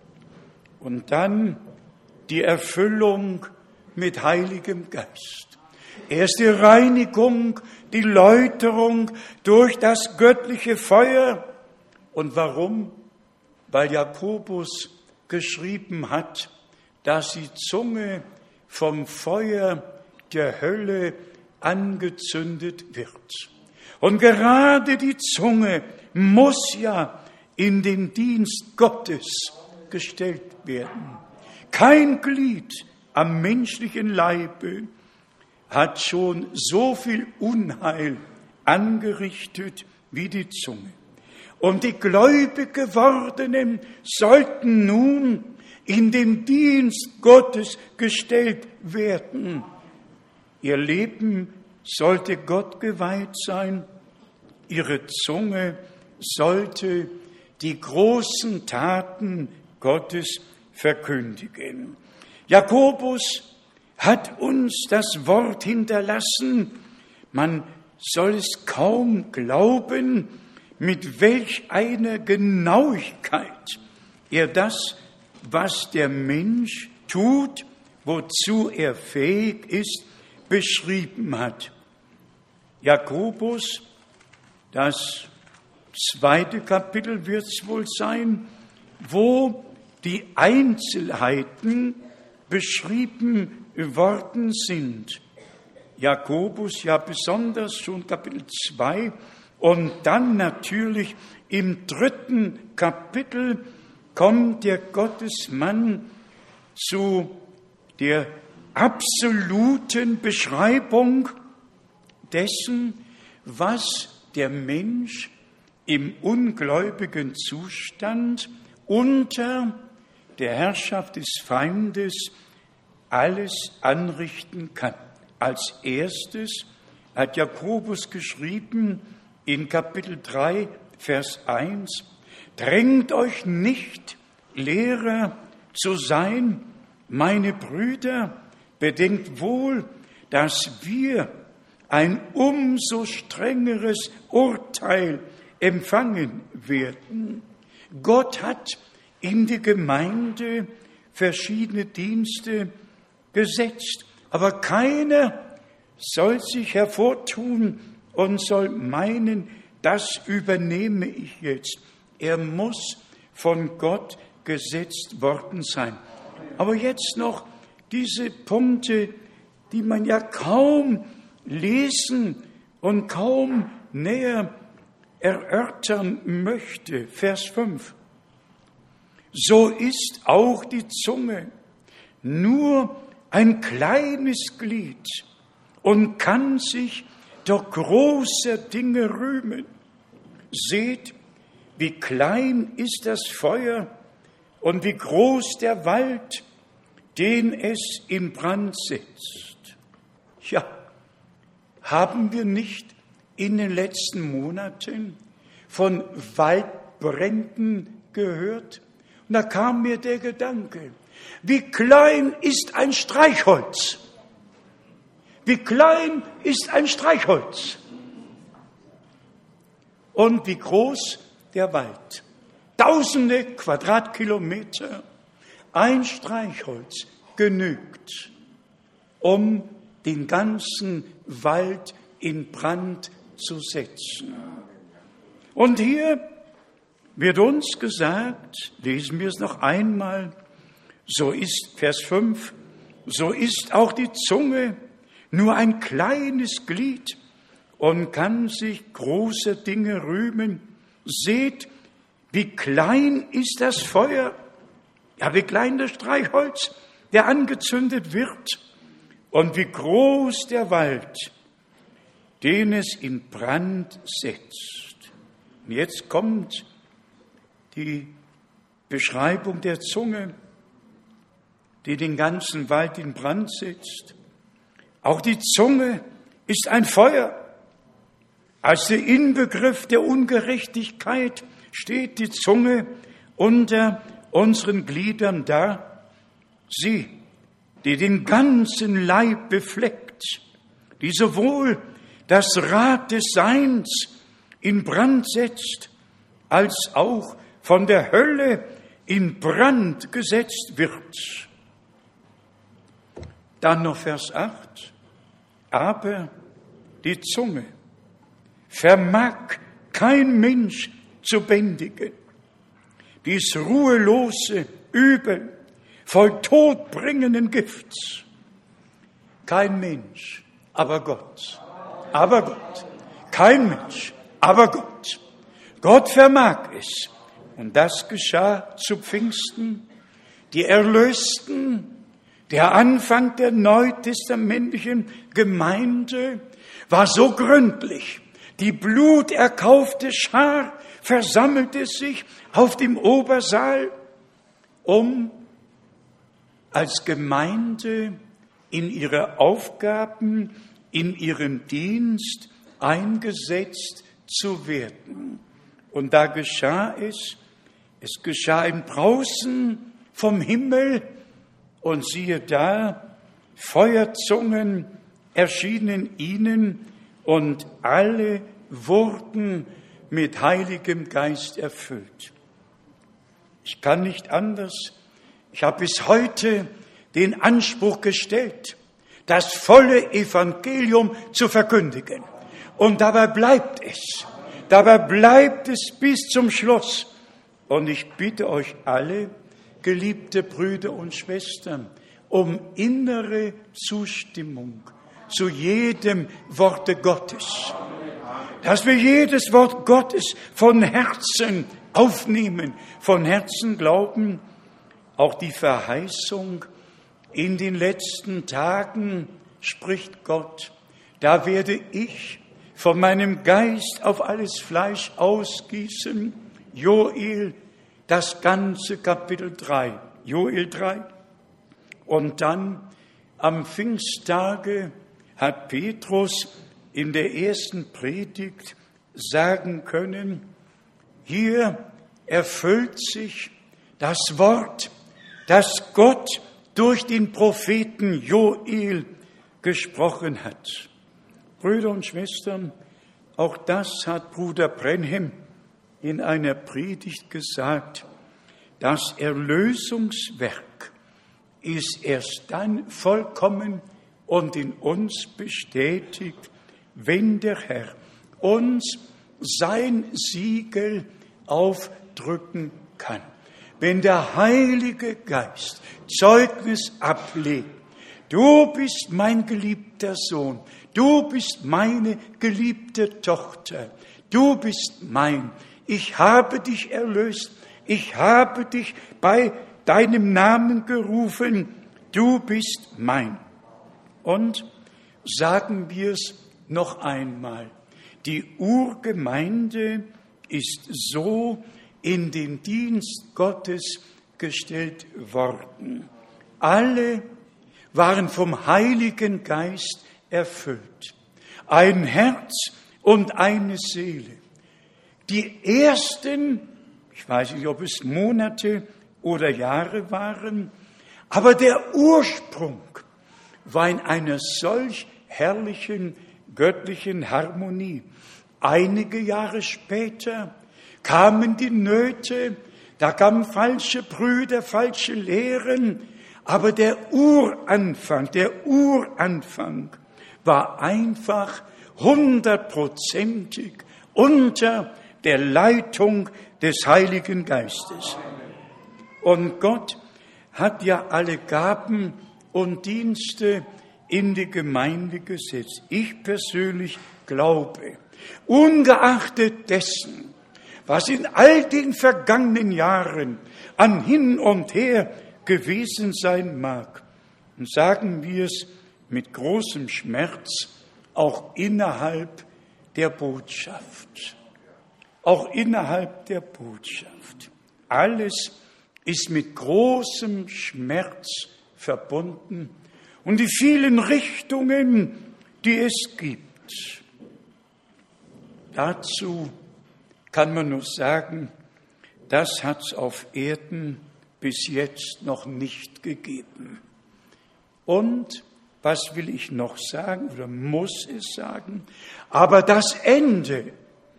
und dann die Erfüllung mit Heiligem Geist. Erst die Reinigung, die Läuterung durch das göttliche Feuer. Und warum? Weil Jakobus geschrieben hat, dass die Zunge vom Feuer der Hölle angezündet wird. Und gerade die Zunge muss ja in den Dienst Gottes gestellt werden. Kein Glied am menschlichen Leibe hat schon so viel Unheil angerichtet wie die Zunge. Und die gläubig Gewordenen sollten nun in den Dienst Gottes gestellt werden. Ihr Leben sollte Gott geweiht sein. Ihre Zunge sollte die großen Taten Gottes verkündigen. Jakobus hat uns das Wort hinterlassen. Man soll es kaum glauben, mit welch einer Genauigkeit er das, was der Mensch tut, wozu er fähig ist, beschrieben hat. Jakobus, das 2. Kapitel wird es wohl sein, wo die Einzelheiten beschrieben worden sind. Jakobus ja besonders schon Kapitel 2 und dann natürlich im 3. Kapitel kommt der Gottesmann zu der absoluten Beschreibung dessen, was der Mensch im ungläubigen Zustand unter der Herrschaft des Feindes alles anrichten kann. Als erstes hat Jakobus geschrieben in Kapitel 3, Vers 1, drängt euch nicht, Lehrer zu sein, meine Brüder, bedenkt wohl, dass wir ein umso strengeres Urteil empfangen werden. Gott hat in die Gemeinde verschiedene Dienste gesetzt, aber keiner soll sich hervortun und soll meinen, das übernehme ich jetzt. Er muss von Gott gesetzt worden sein. Aber jetzt noch diese Punkte, die man ja kaum lesen und kaum näher erörtern möchte. Vers 5. So ist auch die Zunge nur ein kleines Glied und kann sich doch großer Dinge rühmen. Seht, wie klein ist das Feuer und wie groß der Wald, den es in Brand setzt. Ja, haben wir nicht in den letzten Monaten von Waldbränden gehört? Und da kam mir der Gedanke, wie klein ist ein Streichholz? Wie klein ist ein Streichholz? und wie groß der Wald. Tausende Quadratkilometer. Ein Streichholz genügt, um den ganzen Wald in Brand zu setzen. Und hier wird uns gesagt, lesen wir es noch einmal, so ist, Vers 5, so ist auch die Zunge nur ein kleines Glied und kann sich großer Dinge rühmen. Seht, wie klein ist das Feuer, ja, wie klein das Streichholz, der angezündet wird, und wie groß der Wald, den es in Brand setzt. Und jetzt kommt die Beschreibung der Zunge, die den ganzen Wald in Brand setzt. Auch die Zunge ist ein Feuer. Als der Inbegriff der Ungerechtigkeit steht die Zunge unter unseren Gliedern da. Sie, die den ganzen Leib befleckt, die sowohl das Rad des Seins in Brand setzt, als auch von der Hölle in Brand gesetzt wird. Dann noch Vers 8. Aber die Zunge vermag kein Mensch zu bändigen. Dies ruhelose Übel voll todbringenden Gifts. Kein Mensch, aber Gott. Aber Gott. Kein Mensch, aber Gott. Gott vermag es. Und das geschah zu Pfingsten. Die Erlösten, der Anfang der neutestamentlichen Gemeinde war so gründlich. Die bluterkaufte Schar versammelte sich auf dem Obersaal, um als Gemeinde in ihre Aufgaben, in ihren Dienst eingesetzt zu werden. Und da geschah es geschah im Brausen vom Himmel, und siehe da, Feuerzungen erschienen ihnen, und alle wurden mit Heiligem Geist erfüllt. Ich kann nicht anders. Ich habe bis heute den Anspruch gestellt, das volle Evangelium zu verkündigen. Und dabei bleibt es. Dabei bleibt es bis zum Schluss. Und ich bitte euch alle, geliebte Brüder und Schwestern, um innere Zustimmung zu jedem Worte Gottes. Dass wir jedes Wort Gottes von Herzen aufnehmen, von Herzen glauben. Auch die Verheißung, in den letzten Tagen spricht Gott, da werde ich von meinem Geist auf alles Fleisch ausgießen. Joel, das ganze Kapitel 3, Joel 3. Und dann am Pfingsttage hat Petrus in der ersten Predigt sagen können, hier erfüllt sich das Wort, das Gott durch den Propheten Joel gesprochen hat. Brüder und Schwestern, auch das hat Bruder Brenhem in einer Predigt gesagt. Das Erlösungswerk ist erst dann vollkommen und in uns bestätigt, wenn der Herr uns sein Siegel aufdrücken kann. Wenn der Heilige Geist Zeugnis ablegt, du bist mein geliebter Sohn, du bist meine geliebte Tochter, du bist mein, ich habe dich erlöst, ich habe dich bei deinem Namen gerufen, du bist mein. Und sagen wir es noch einmal, die Urgemeinde ist so in den Dienst Gottes gestellt worden. Alle waren vom Heiligen Geist erfüllt. Ein Herz und eine Seele. Die ersten, ich weiß nicht, ob es Monate oder Jahre waren, aber der Ursprung war in einer solch herrlichen, göttlichen Harmonie. Einige Jahre später kamen die Nöte, da kamen falsche Brüder, falsche Lehren, aber der Uranfang war einfach 100%ig unter der Leitung des Heiligen Geistes. Und Gott hat ja alle Gaben und Dienste in die Gemeinde gesetzt. Ich persönlich glaube, ungeachtet dessen, was in all den vergangenen Jahren an hin und her gewesen sein mag, und sagen wir es mit großem Schmerz, auch innerhalb der Botschaft. Auch innerhalb der Botschaft. Alles ist mit großem Schmerz verbunden und die vielen Richtungen, die es gibt. Dazu kann man nur sagen, das hat es auf Erden bis jetzt noch nicht gegeben. Und was will ich noch sagen oder muss es sagen? Aber das Ende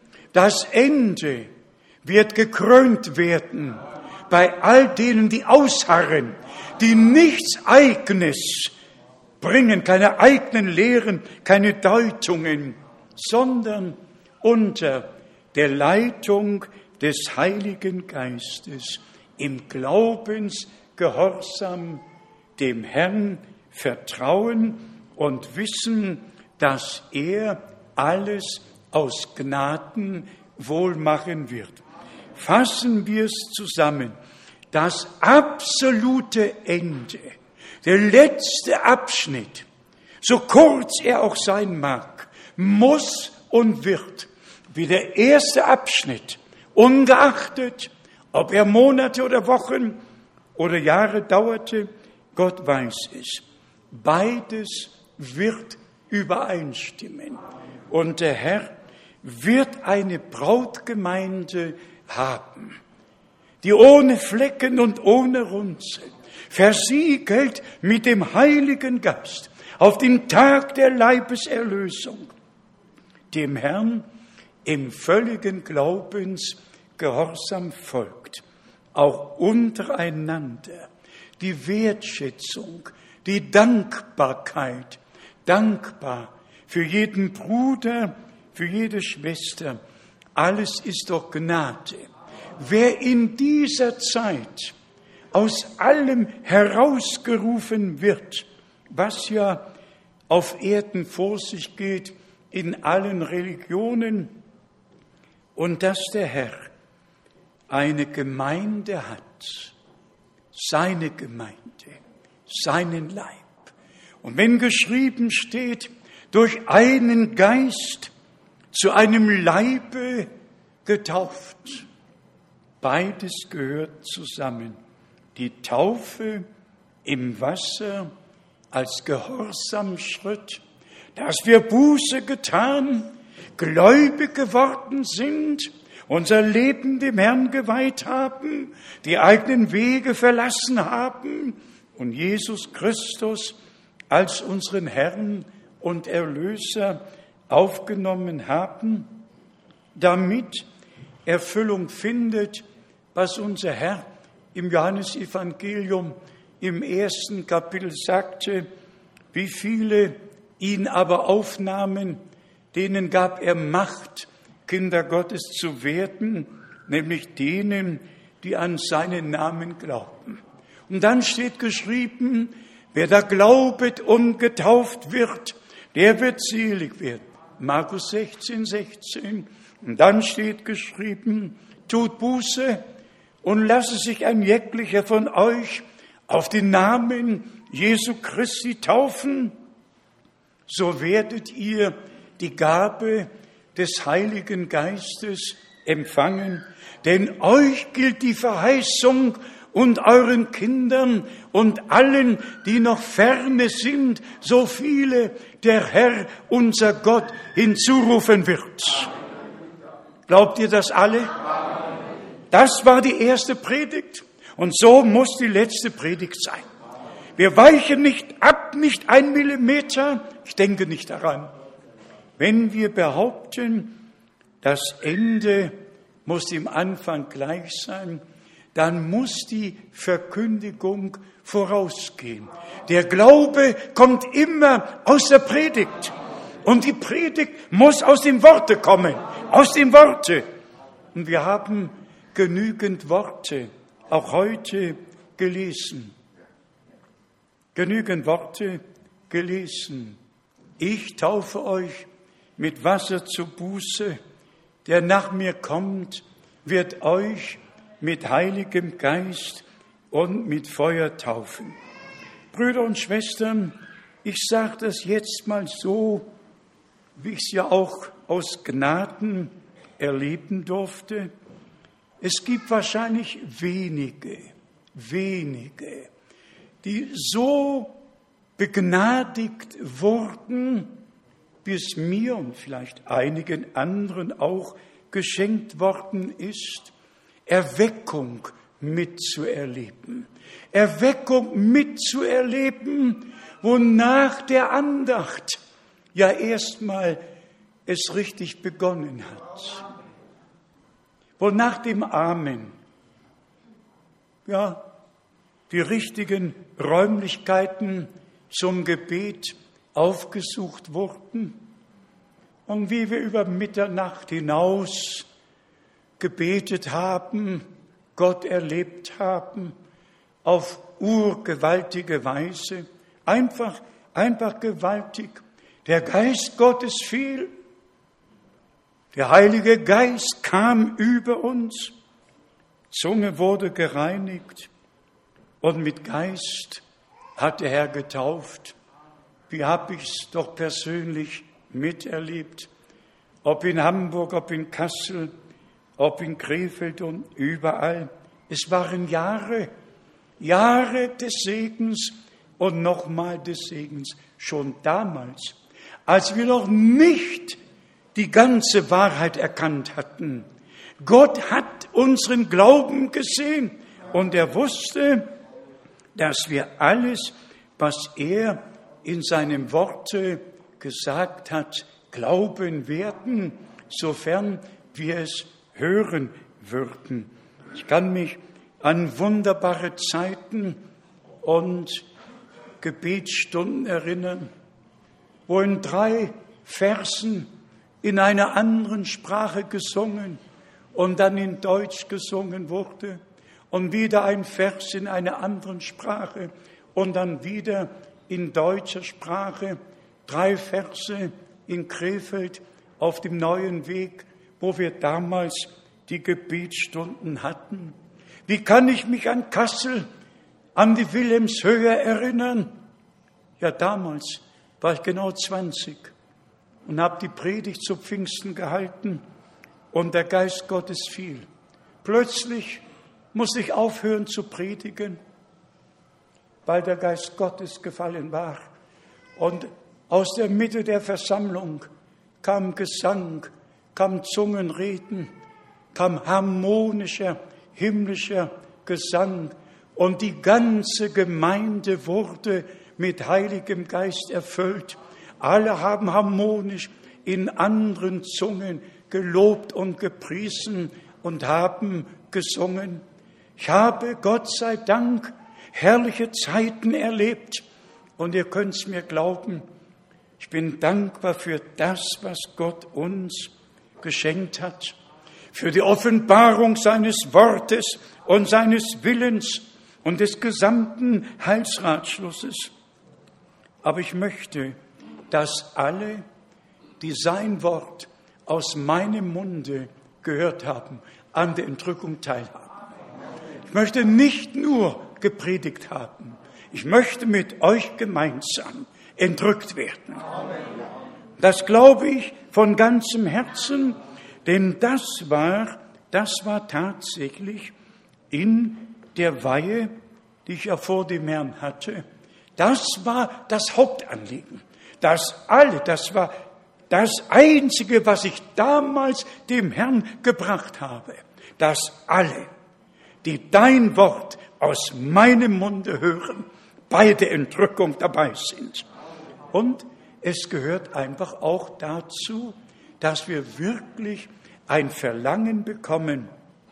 wird gekrönt werden bei all denen, die ausharren, die nichts Eigenes bringen, keine eigenen Lehren, keine Deutungen, sondern unter der Leitung des Heiligen Geistes im Glaubensgehorsam dem Herrn vertrauen und wissen, dass er alles aus Gnaden wohl machen wird. Fassen wir es zusammen. Das absolute Ende, der letzte Abschnitt, so kurz er auch sein mag, muss und wird wie der erste Abschnitt, ungeachtet, ob er Monate oder Wochen oder Jahre dauerte, Gott weiß es. Beides wird übereinstimmen. Und der Herr wird eine Brautgemeinde haben, die ohne Flecken und ohne Runzel, versiegelt mit dem Heiligen Geist, auf den Tag der Leibeserlösung, dem Herrn im völligen Glaubensgehorsam folgt, auch untereinander die Wertschätzung, die Dankbarkeit, dankbar für jeden Bruder, für jede Schwester. Alles ist doch Gnade. Wer in dieser Zeit aus allem herausgerufen wird, was ja auf Erden vor sich geht, in allen Religionen, und dass der Herr eine Gemeinde hat, seine Gemeinde, seinen Leib. Und wenn geschrieben steht, durch einen Geist zu einem Leibe getauft, beides gehört zusammen. Die Taufe im Wasser als Gehorsamschritt, dass wir Buße getan, gläubig geworden sind, unser Leben dem Herrn geweiht haben, die eigenen Wege verlassen haben und Jesus Christus als unseren Herrn und Erlöser aufgenommen haben, damit Erfüllung findet, was unser Herr im Johannesevangelium im 1. Kapitel sagte, wie viele ihn aber aufnahmen, denen gab er Macht, Kinder Gottes zu werden, nämlich denen, die an seinen Namen glauben. Und dann steht geschrieben, wer da glaubet und getauft wird, der wird selig werden. Markus 16, 16. Und dann steht geschrieben, tut Buße und lasse sich ein jeglicher von euch auf den Namen Jesu Christi taufen, so werdet ihr die Gabe des Heiligen Geistes empfangen, denn euch gilt die Verheißung und euren Kindern und allen, die noch ferne sind, so viele der Herr, unser Gott, hinzurufen wird. Glaubt ihr das alle? Das war die erste Predigt und so muss die letzte Predigt sein. Wir weichen nicht ab, nicht 1 Millimeter, ich denke nicht daran. Wenn wir behaupten, Das Ende muss dem Anfang gleich sein. Dann muss die Verkündigung vorausgehen. Der Glaube kommt immer aus der Predigt. Und die Predigt muss aus dem Worte kommen. Aus dem Worte. Und wir haben genügend Worte, auch heute gelesen. Genügend Worte gelesen. Ich taufe euch mit Wasser zur Buße. Der nach mir kommt, wird euch mit Heiligem Geist und mit Feuer taufen. Brüder und Schwestern, ich sage das jetzt mal so, wie ich es ja auch aus Gnaden erleben durfte. Es gibt wahrscheinlich wenige, die so begnadigt wurden, wie es mir und vielleicht einigen anderen auch geschenkt worden ist, Erweckung mitzuerleben. Erweckung mitzuerleben, wo nach der Andacht ja erstmal es richtig begonnen hat. Wo nach dem Amen ja die richtigen Räumlichkeiten zum Gebet aufgesucht wurden und wie wir über Mitternacht hinaus gebetet haben, Gott erlebt haben, auf urgewaltige Weise, einfach gewaltig. Der Geist Gottes fiel, der Heilige Geist kam über uns, Zunge wurde gereinigt und mit Geist hat der Herr getauft. Wie habe ich es doch persönlich miterlebt, ob in Hamburg, ob in Kassel, ob in Krefeld und überall. Es waren Jahre des Segens und nochmal des Segens. Schon damals, als wir noch nicht die ganze Wahrheit erkannt hatten. Gott hat unseren Glauben gesehen und er wusste, dass wir alles, was er in seinem Worte gesagt hat, glauben werden, sofern wir es hören würden. Ich kann mich an wunderbare Zeiten und Gebetsstunden erinnern, wo in 3 Versen in einer anderen Sprache gesungen und dann in Deutsch gesungen wurde und wieder ein Vers in einer anderen Sprache und dann wieder in deutscher Sprache, 3 Verse in Krefeld auf dem neuen Weg, wo wir damals die Gebetsstunden hatten. Wie kann ich mich an Kassel, an die Wilhelmshöhe erinnern? Ja, damals war ich genau 20 und habe die Predigt zu Pfingsten gehalten und der Geist Gottes fiel. Plötzlich musste ich aufhören zu predigen, weil der Geist Gottes gefallen war. Und aus der Mitte der Versammlung kam Gesang, kam Zungenreden, kam harmonischer, himmlischer Gesang. Und die ganze Gemeinde wurde mit Heiligem Geist erfüllt. Alle haben harmonisch in anderen Zungen gelobt und gepriesen und haben gesungen. Ich habe, Gott sei Dank, herrliche Zeiten erlebt. Und ihr könnt es mir glauben, ich bin dankbar für das, was Gott uns geschenkt hat, für die Offenbarung seines Wortes und seines Willens und des gesamten Heilsratschlusses. Aber ich möchte, dass alle, die sein Wort aus meinem Munde gehört haben, an der Entrückung teilhaben. Ich möchte nicht nur gepredigt haben, ich möchte mit euch gemeinsam entrückt werden. Das glaube ich von ganzem Herzen, denn das war tatsächlich in der Weihe, die ich ja vor dem Herrn hatte. Das war das Hauptanliegen. Das war das Einzige, was ich damals dem Herrn gebracht habe. Dass alle, die dein Wort aus meinem Munde hören, bei der Entrückung dabei sind. Und es gehört einfach auch dazu, dass wir wirklich ein Verlangen bekommen,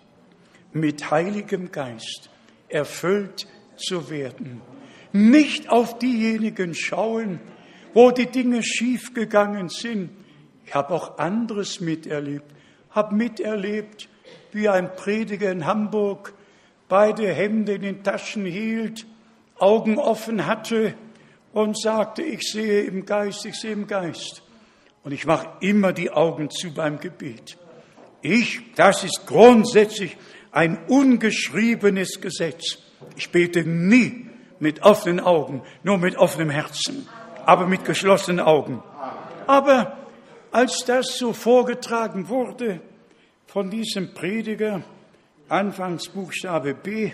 mit Heiligem Geist erfüllt zu werden. Nicht auf diejenigen schauen, wo die Dinge schiefgegangen sind. Ich habe auch anderes miterlebt. Habe miterlebt, wie ein Prediger in Hamburg beide Hände in den Taschen hielt, Augen offen hatte und sagte, ich sehe im Geist, ich sehe im Geist. Und ich mache immer die Augen zu beim Gebet. Das ist grundsätzlich ein ungeschriebenes Gesetz. Ich bete nie mit offenen Augen, nur mit offenem Herzen, aber mit geschlossenen Augen. Aber als das so vorgetragen wurde von diesem Prediger, anfangs Buchstabe B,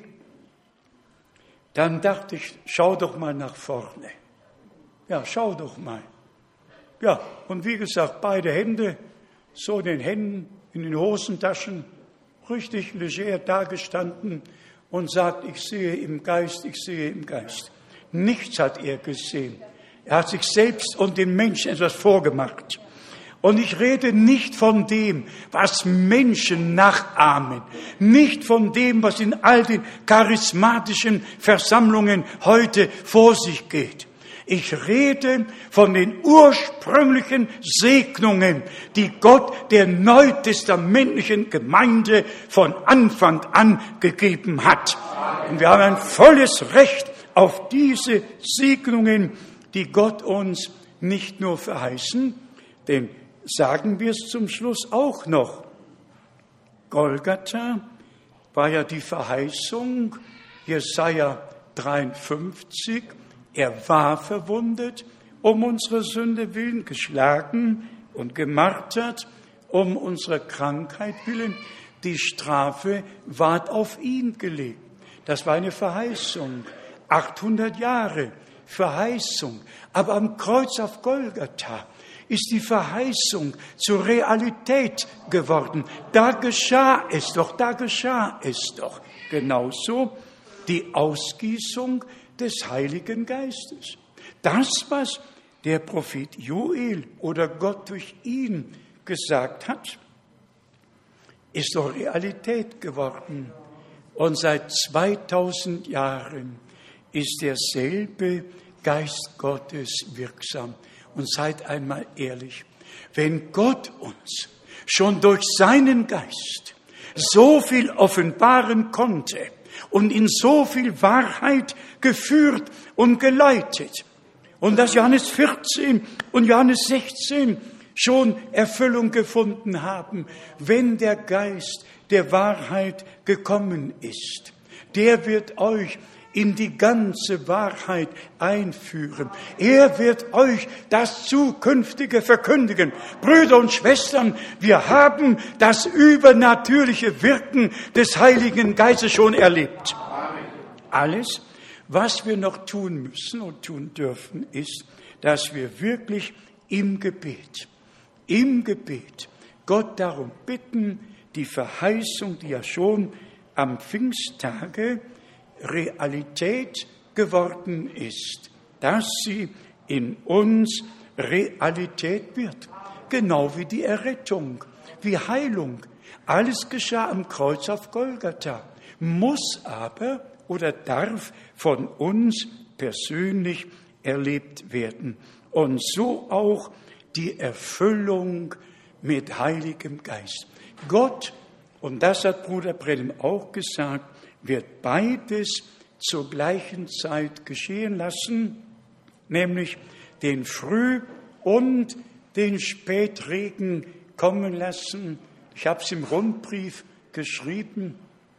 dann dachte ich, schau doch mal nach vorne. Ja, schau doch mal. Ja, und wie gesagt, beide Hände so in den Händen, in den Hosentaschen, richtig leger dagestanden und sagt, ich sehe im Geist, ich sehe im Geist. Nichts hat er gesehen. Er hat sich selbst und den Menschen etwas vorgemacht. Und ich rede nicht von dem, was Menschen nachahmen, nicht von dem, was in all den charismatischen Versammlungen heute vor sich geht. Ich rede von den ursprünglichen Segnungen, die Gott der neutestamentlichen Gemeinde von Anfang an gegeben hat. Und wir haben ein volles Recht auf diese Segnungen, die Gott uns nicht nur verheißen, denn sagen wir es zum Schluss auch noch. Golgatha war ja die Verheißung, Jesaja 53, er war verwundet, um unsere Sünde willen, geschlagen und gemartert, um unserer Krankheit willen. Die Strafe ward auf ihn gelegt. Das war eine Verheißung. 800 Jahre Verheißung. Aber am Kreuz auf Golgatha ist die Verheißung zur Realität geworden. Da geschah es doch. Genauso die Ausgießung des Heiligen Geistes. Das, was der Prophet Joel oder Gott durch ihn gesagt hat, ist doch Realität geworden. Und seit 2000 Jahren ist derselbe Geist Gottes wirksam. Und seid einmal ehrlich, wenn Gott uns schon durch seinen Geist so viel offenbaren konnte und in so viel Wahrheit geführt und geleitet, und dass Johannes 14 und Johannes 16 schon Erfüllung gefunden haben, wenn der Geist der Wahrheit gekommen ist, der wird euch in die ganze Wahrheit einführen. Er wird euch das Zukünftige verkündigen. Brüder und Schwestern, wir haben das übernatürliche Wirken des Heiligen Geistes schon erlebt. Amen. Alles, was wir noch tun müssen und tun dürfen, ist, dass wir wirklich im Gebet Gott darum bitten, die Verheißung, die ja schon am Pfingsttage Realität geworden ist, dass sie in uns Realität wird. Genau wie die Errettung, wie Heilung. Alles geschah am Kreuz auf Golgatha, muss aber oder darf von uns persönlich erlebt werden. Und so auch die Erfüllung mit Heiligem Geist. Gott, und das hat Bruder Brennem auch gesagt, wird beides zur gleichen Zeit geschehen lassen, nämlich den Früh- und den Spätregen kommen lassen. Ich habe es im Rundbrief geschrieben.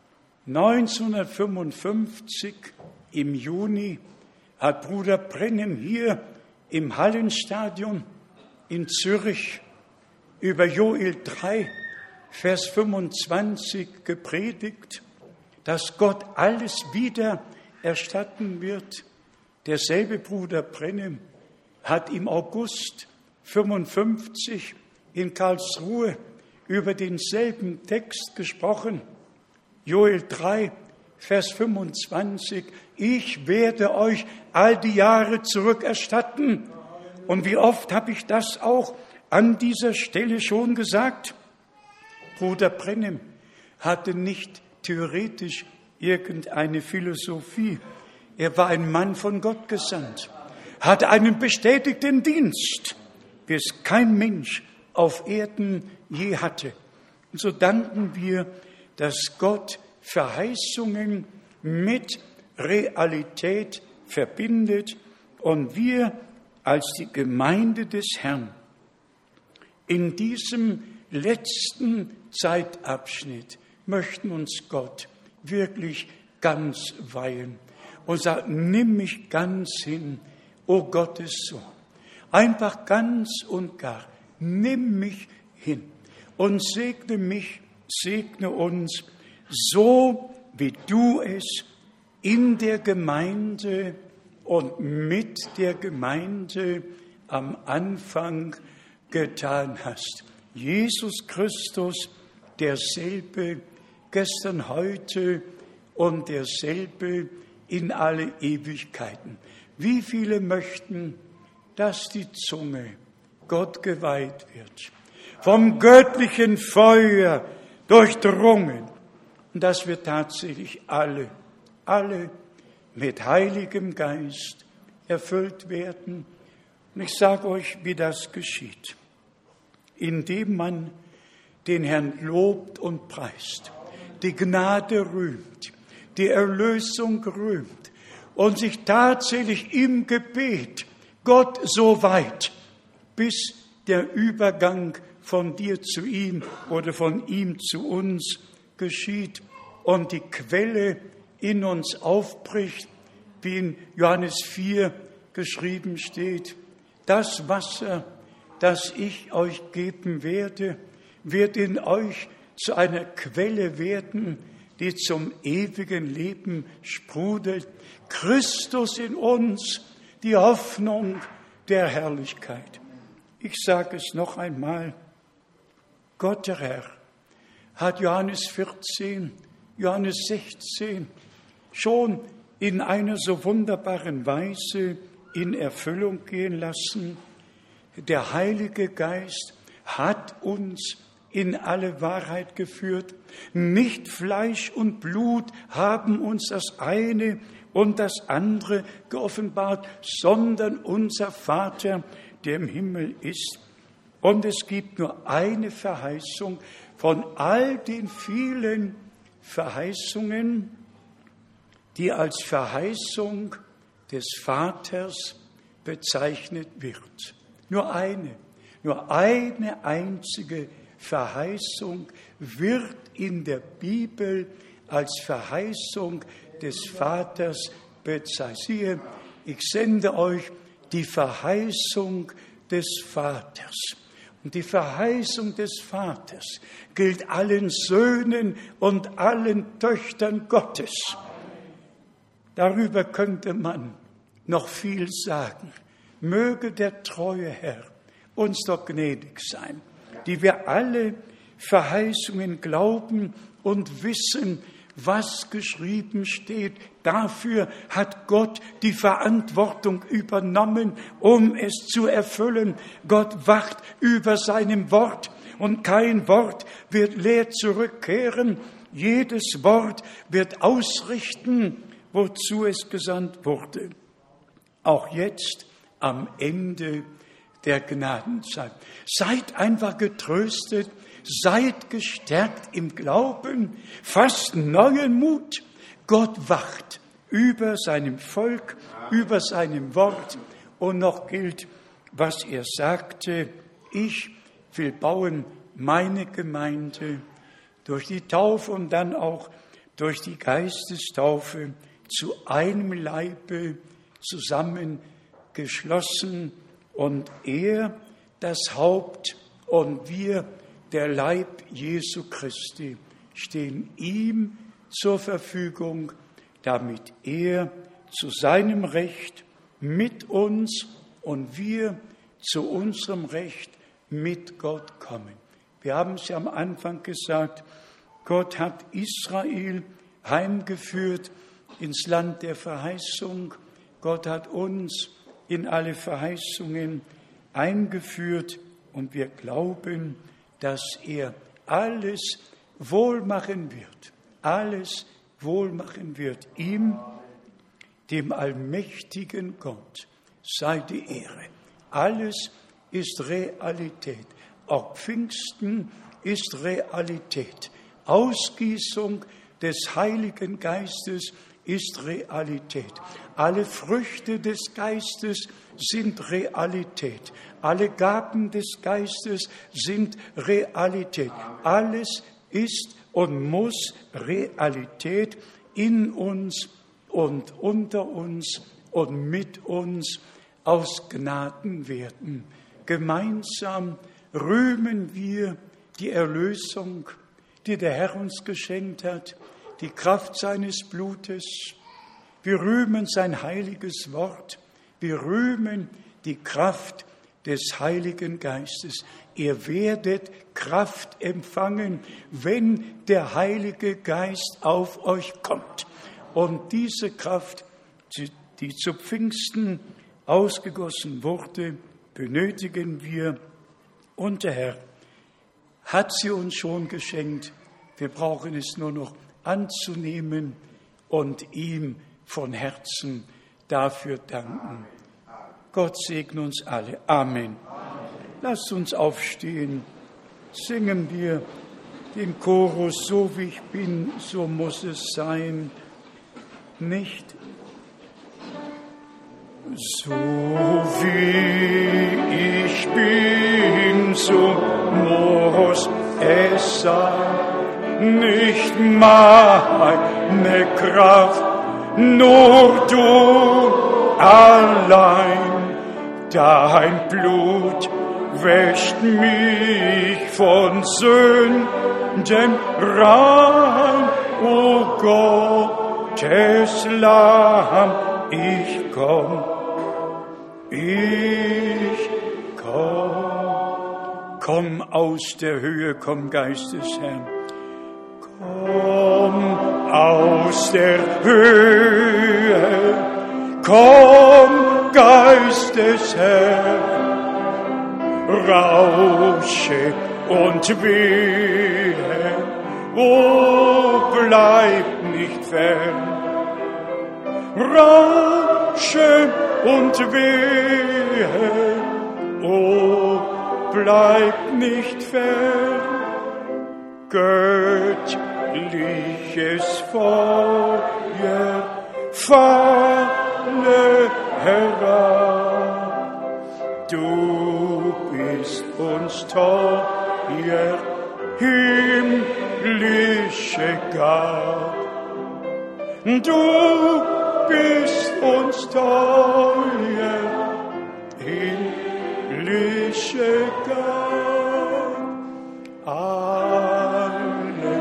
1955 im Juni hat Bruder Brennem hier im Hallenstadion in Zürich über Joel 3, Vers 25 gepredigt, dass Gott alles wieder erstatten wird. Derselbe Bruder Brennem hat im August 55 in Karlsruhe über denselben Text gesprochen. Joel 3, Vers 25. Ich werde euch all die Jahre zurückerstatten. Und wie oft habe ich das auch an dieser Stelle schon gesagt? Bruder Brennem hatte nicht theoretisch irgendeine Philosophie. Er war ein Mann von Gott gesandt, hatte einen bestätigten Dienst, wie es kein Mensch auf Erden je hatte. Und so danken wir, dass Gott Verheißungen mit Realität verbindet und wir als die Gemeinde des Herrn in diesem letzten Zeitabschnitt möchten uns Gott wirklich ganz weihen und sagen, nimm mich ganz hin, o Gottes Sohn. Einfach ganz und gar, nimm mich hin und segne mich, segne uns, so wie du es in der Gemeinde und mit der Gemeinde am Anfang getan hast. Jesus Christus, derselbe gestern, heute und derselbe in alle Ewigkeiten. Wie viele möchten, dass die Zunge Gott geweiht wird, vom göttlichen Feuer durchdrungen, und dass wir tatsächlich alle mit Heiligem Geist erfüllt werden. Und ich sage euch, wie das geschieht. Indem man den Herrn lobt und preist, die Gnade rühmt, die Erlösung rühmt und sich tatsächlich im Gebet Gott so weit, bis der Übergang von dir zu ihm oder von ihm zu uns geschieht und die Quelle in uns aufbricht, wie in Johannes 4 geschrieben steht. Das Wasser, das ich euch geben werde, wird in euch zu einer Quelle werden, die zum ewigen Leben sprudelt. Christus in uns, die Hoffnung der Herrlichkeit. Ich sage es noch einmal, Gott der Herr hat Johannes 14, Johannes 16 schon in einer so wunderbaren Weise in Erfüllung gehen lassen. Der Heilige Geist hat uns in alle Wahrheit geführt. Nicht Fleisch und Blut haben uns das eine und das andere geoffenbart, sondern unser Vater, der im Himmel ist. Und es gibt nur eine Verheißung von all den vielen Verheißungen, die als Verheißung des Vaters bezeichnet wird. Nur eine einzige Verheißung wird in der Bibel als Verheißung des Vaters bezeichnet. Siehe, ich sende euch die Verheißung des Vaters. Und die Verheißung des Vaters gilt allen Söhnen und allen Töchtern Gottes. Darüber könnte man noch viel sagen. Möge der treue Herr uns doch gnädig sein, die wir alle Verheißungen glauben und wissen, was geschrieben steht. Dafür hat Gott die Verantwortung übernommen, um es zu erfüllen. Gott wacht über seinem Wort und kein Wort wird leer zurückkehren. Jedes Wort wird ausrichten, wozu es gesandt wurde. Auch jetzt am Ende der Gnadenzeit. Seid einfach getröstet, seid gestärkt im Glauben, fasst neuen Mut. Gott wacht über seinem Volk, über seinem Wort. Und noch gilt, was er sagte, ich will bauen meine Gemeinde durch die Taufe und dann auch durch die Geistestaufe zu einem Leibe zusammengeschlossen und er das Haupt und wir der Leib Jesu Christi stehen ihm zur Verfügung, damit er zu seinem Recht mit uns und wir zu unserem Recht mit Gott kommen. Wir haben es ja am Anfang gesagt, Gott hat Israel heimgeführt ins Land der Verheißung. Gott hat uns in alle Verheißungen eingeführt und wir glauben, dass er alles wohlmachen wird. Alles wohlmachen wird. Ihm, dem allmächtigen Gott, sei die Ehre. Alles ist Realität. Auch Pfingsten ist Realität. Ausgießung des Heiligen Geistes ist Realität. Alle Früchte des Geistes sind Realität. Alle Gaben des Geistes sind Realität. Alles ist und muss Realität in uns und unter uns und mit uns aus Gnaden werden. Gemeinsam rühmen wir die Erlösung, die der Herr uns geschenkt hat, die Kraft seines Blutes. Wir rühmen sein heiliges Wort. Wir rühmen die Kraft des Heiligen Geistes. Ihr werdet Kraft empfangen, wenn der Heilige Geist auf euch kommt. Und diese Kraft, die zu Pfingsten ausgegossen wurde, benötigen wir. Und der Herr hat sie uns schon geschenkt. Wir brauchen es nur noch anzunehmen und ihm von Herzen dafür danken. Gott segne uns alle. Amen. Lasst uns aufstehen. Singen wir den Chorus, so wie ich bin, so muss es sein. Nicht so wie ich bin, so muss es sein. Nicht meine Kraft, nur du allein. Dein Blut wäscht mich von Sünden rein. O Gottes Lamm, ich komm. Komm aus der Höhe, komm Geistesherr. Komm aus der Höhe, komm Geistesherr. Rausche und wehe, oh, bleib nicht fern. Rausche und wehe, oh, bleib nicht fern. Göttliches Feuer falle herab. Du bist uns teuer, himmlische Gabe. Du bist uns teuer, himmlische Gabe. Alle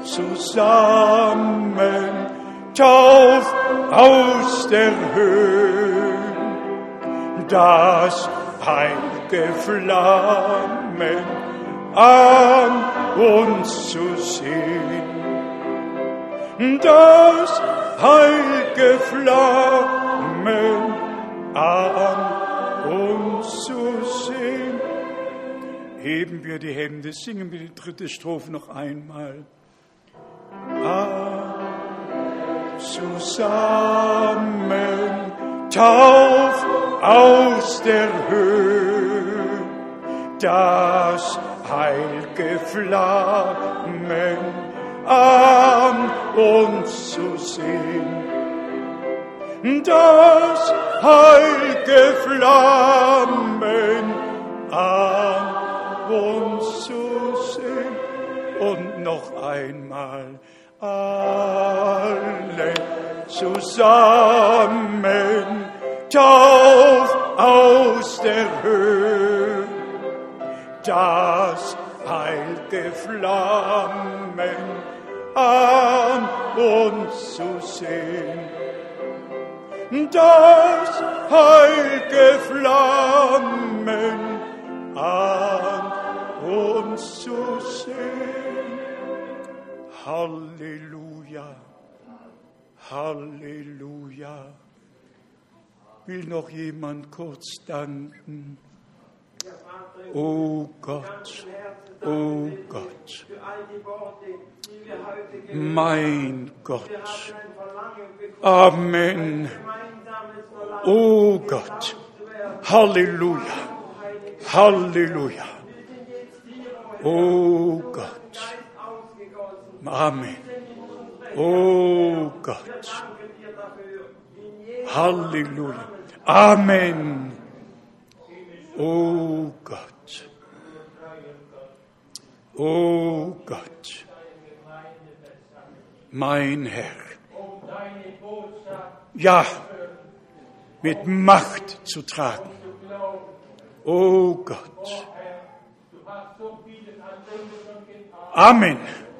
zusammen, tauf aus der Höhe, das heilige Flammen an uns zu sehen. Das heilige Flammen an uns zu sehen. Heben wir die Hände, singen wir die dritte Strophe noch einmal. Zusammen, tauf aus der Höhe, das heilige Flammen an uns zu sehen. Das heilige Flammen an uns zu sehen. Und noch einmal alle zusammen, tauf aus der Höhe, das heilige Flammen an uns zu sehen. Das heilige Flammen an uns zu sehen. Halleluja, Halleluja. Will noch jemand kurz danken? Ja, O Gott, o Gott, mein Gott, Amen, o Gott, Halleluja, Halleluja, o Gott, Amen, o Gott, Halleluja, Amen, o Gott, o Gott, mein Herr, ja, mit Macht zu tragen, o Gott, Amen,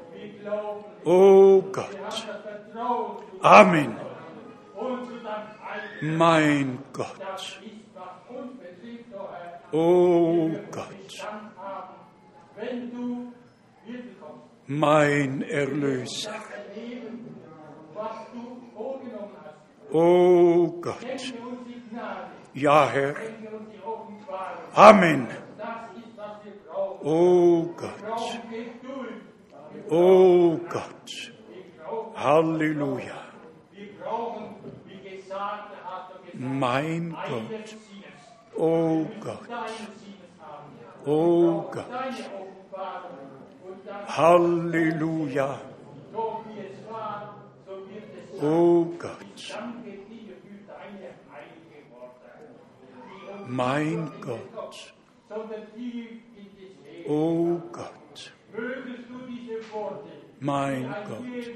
o Gott, Amen, mein Gott, o Gott, mein Erlöser, o Gott, ja Herr, Amen, o Gott, o Gott, Halleluja, mein Gott, o Gott, o Gott, Halleluja, o Gott, mein Gott, o Gott, mein Gott,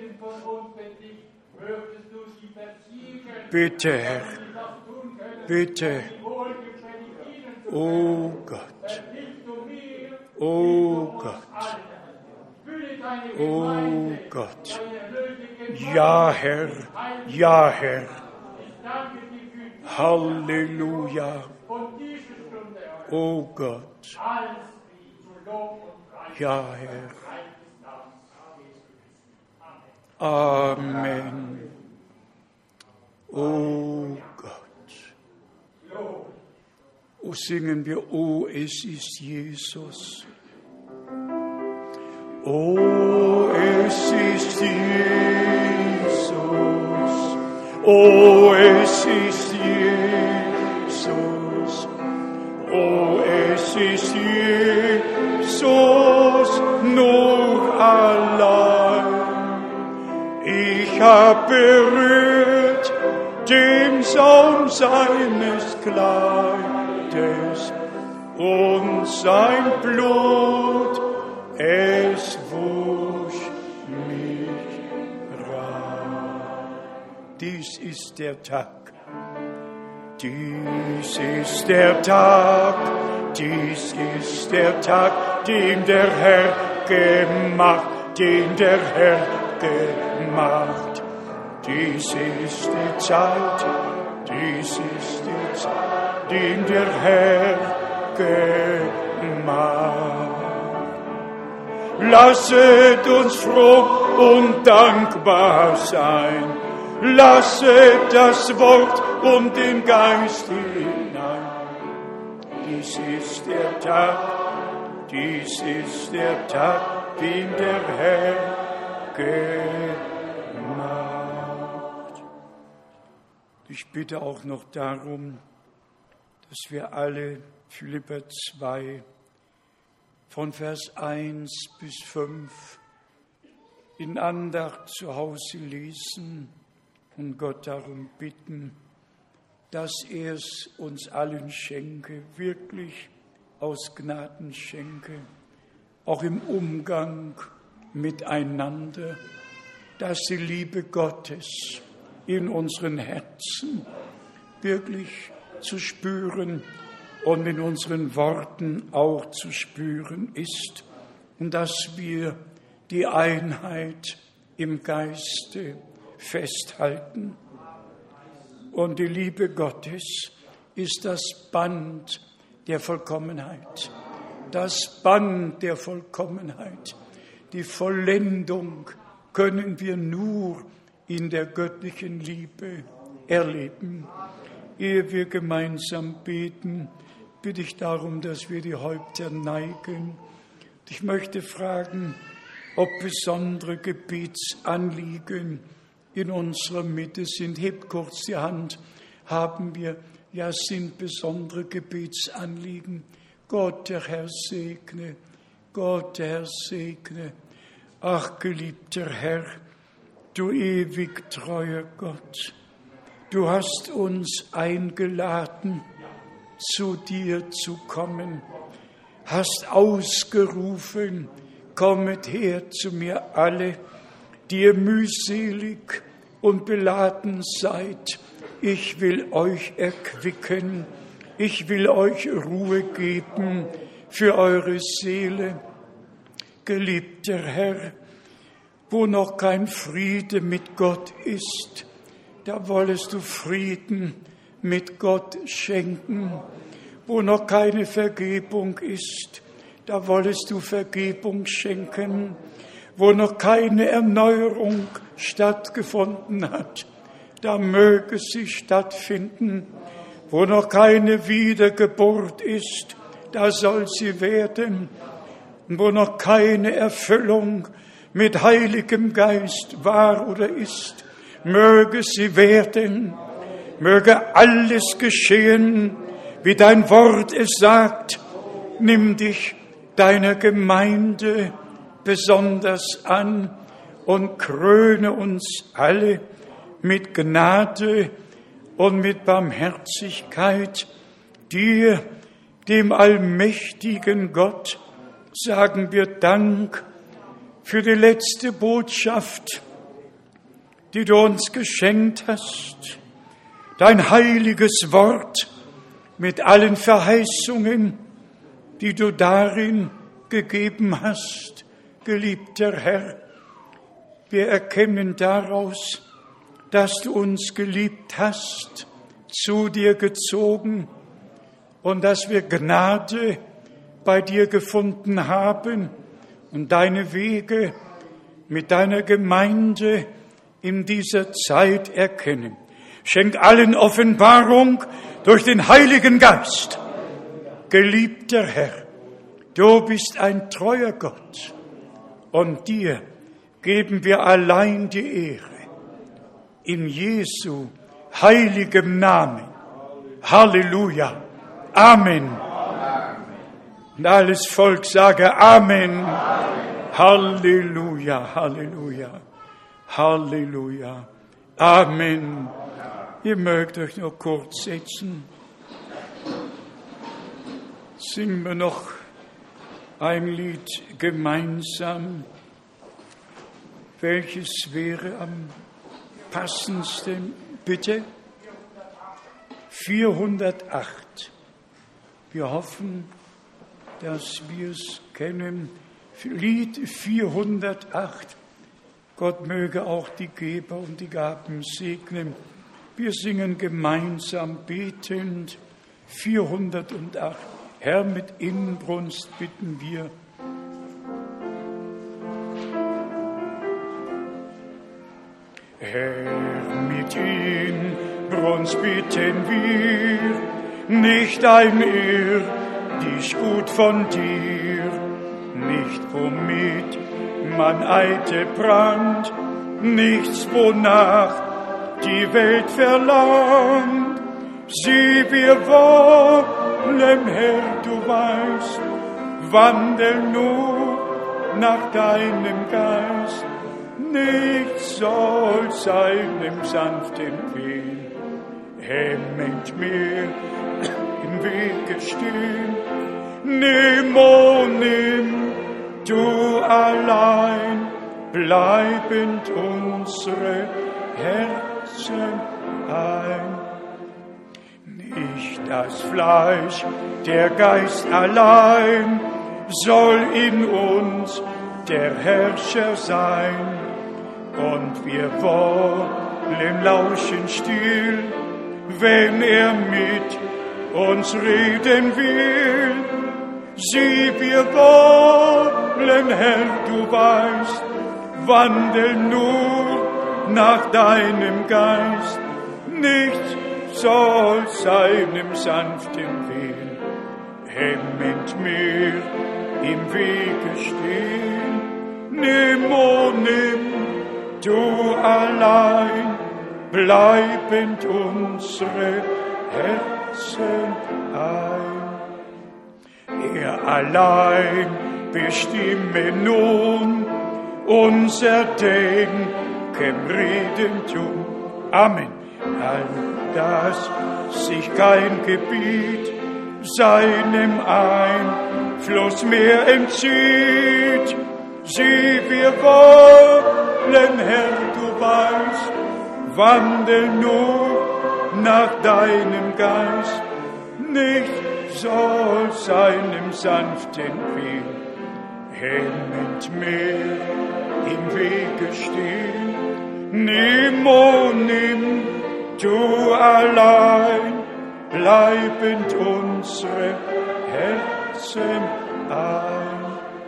bitte Herr, bitte, o Gott, o Gott, o Gott, ja Herr, ja Herr, Halleluja, o Gott, ja Herr, Amen, o Gott, o singen wir, o es ist Jesus. O es ist Jesus, o es ist Jesus, o es ist Jesus, nur allein. Ich hab berührt den Saum seines Kleides und sein Blut, es wusch mich rein. Dies ist der Tag, dies ist der Tag, dies ist der Tag, den der Herr gemacht, den der Herr gemacht. Dies ist die Zeit, dies ist die Zeit, den der Herr gemacht. Lasset uns froh und dankbar sein. Lasset das Wort und den Geist hinein. Dies ist der Tag, dies ist der Tag, den der Herr gemacht. Ich bitte auch noch darum, dass wir alle Philipper 2 von Vers 1 bis 5 in Andacht zu Hause lesen und Gott darum bitten, dass er es uns allen schenke, wirklich aus Gnaden schenke, auch im Umgang miteinander, dass die Liebe Gottes in unseren Herzen wirklich zu spüren und in unseren Worten auch zu spüren ist und dass wir die Einheit im Geiste festhalten. Und die Liebe Gottes ist das Band der Vollkommenheit. Das Band der Vollkommenheit. Die Vollendung können wir nur in der göttlichen Liebe erleben. Ehe wir gemeinsam beten, bitte ich darum, dass wir die Häupter neigen. Ich möchte fragen, ob besondere Gebetsanliegen in unserer Mitte sind. Hebt kurz die Hand. Haben wir, ja, es sind besondere Gebetsanliegen. Gott, der Herr, segne. Gott, der Herr, segne. Ach, geliebter Herr, du ewig treuer Gott, du hast uns eingeladen, zu dir zu kommen, hast ausgerufen, kommet her zu mir alle, die ihr mühselig und beladen seid. Ich will euch erquicken, ich will euch Ruhe geben für eure Seele. Geliebter Herr, wo noch kein Friede mit Gott ist, da wollest du Frieden mit Gott schenken. Wo noch keine Vergebung ist, da wollest du Vergebung schenken. Wo noch keine Erneuerung stattgefunden hat, da möge sie stattfinden. Wo noch keine Wiedergeburt ist, da soll sie werden. Und wo noch keine Erfüllung mit Heiligem Geist war oder ist, möge sie werden. Möge alles geschehen, wie dein Wort es sagt. Nimm dich deiner Gemeinde besonders an und kröne uns alle mit Gnade und mit Barmherzigkeit. Dir, dem allmächtigen Gott, sagen wir Dank für die letzte Botschaft, die du uns geschenkt hast. Dein heiliges Wort mit allen Verheißungen, die du darin gegeben hast. Geliebter Herr, wir erkennen daraus, dass du uns geliebt hast, zu dir gezogen und dass wir Gnade bei dir gefunden haben und deine Wege mit deiner Gemeinde in dieser Zeit erkennen. Schenk allen Offenbarung durch den Heiligen Geist. Geliebter Herr, du bist ein treuer Gott und dir geben wir allein die Ehre. In Jesu heiligem Namen. Halleluja. Amen. Und alles Volk sage Amen. Halleluja, Halleluja, Halleluja. Amen. Ihr mögt euch noch kurz setzen. Singen wir noch ein Lied gemeinsam. Welches wäre am passendsten? Bitte? 408. Wir hoffen, dass wir es kennen. Lied 408. Gott möge auch die Geber und die Gaben segnen. Wir singen gemeinsam betend 408. Herr, mit Inbrunst bitten wir. Herr, mit Inbrunst bitten wir, nicht ein irdisch Gut von dir, nicht womit man eitel prangt, nichts wonach die Welt verlangt. Sieh, wir wollen, Herr, du weißt, wandeln nur nach deinem Geist. Nichts soll seinem sanften Wehen hemmend mir im Wege stehen. Nimm, oh nimm, du allein, bleibend unsere Herzen ein. Nicht das Fleisch, der Geist allein soll in uns der Herrscher sein. Und wir wollen lauschen still, wenn er mit uns reden will. Sieh, wir wollen, Herr, du weißt, wandeln nur nach deinem Geist. Nichts soll seinem sanften Willen hemmend mir im Wege stehen. Nimm, oh nimm, du allein, bleibend unsere Herzen ein. Er allein bestimme nun unser Denken, Reden, Tun. Amen. All das sich kein Gebiet seinem Einfluss mehr entzieht. Sieh, wir wollen, Herr, du weißt, wandeln nur nach deinem Geist. Nicht soll seinem sanften Weh hemmend mehr im Wege stehen. Nimm, oh nimm, du allein, bleibend unsere Herzen ein.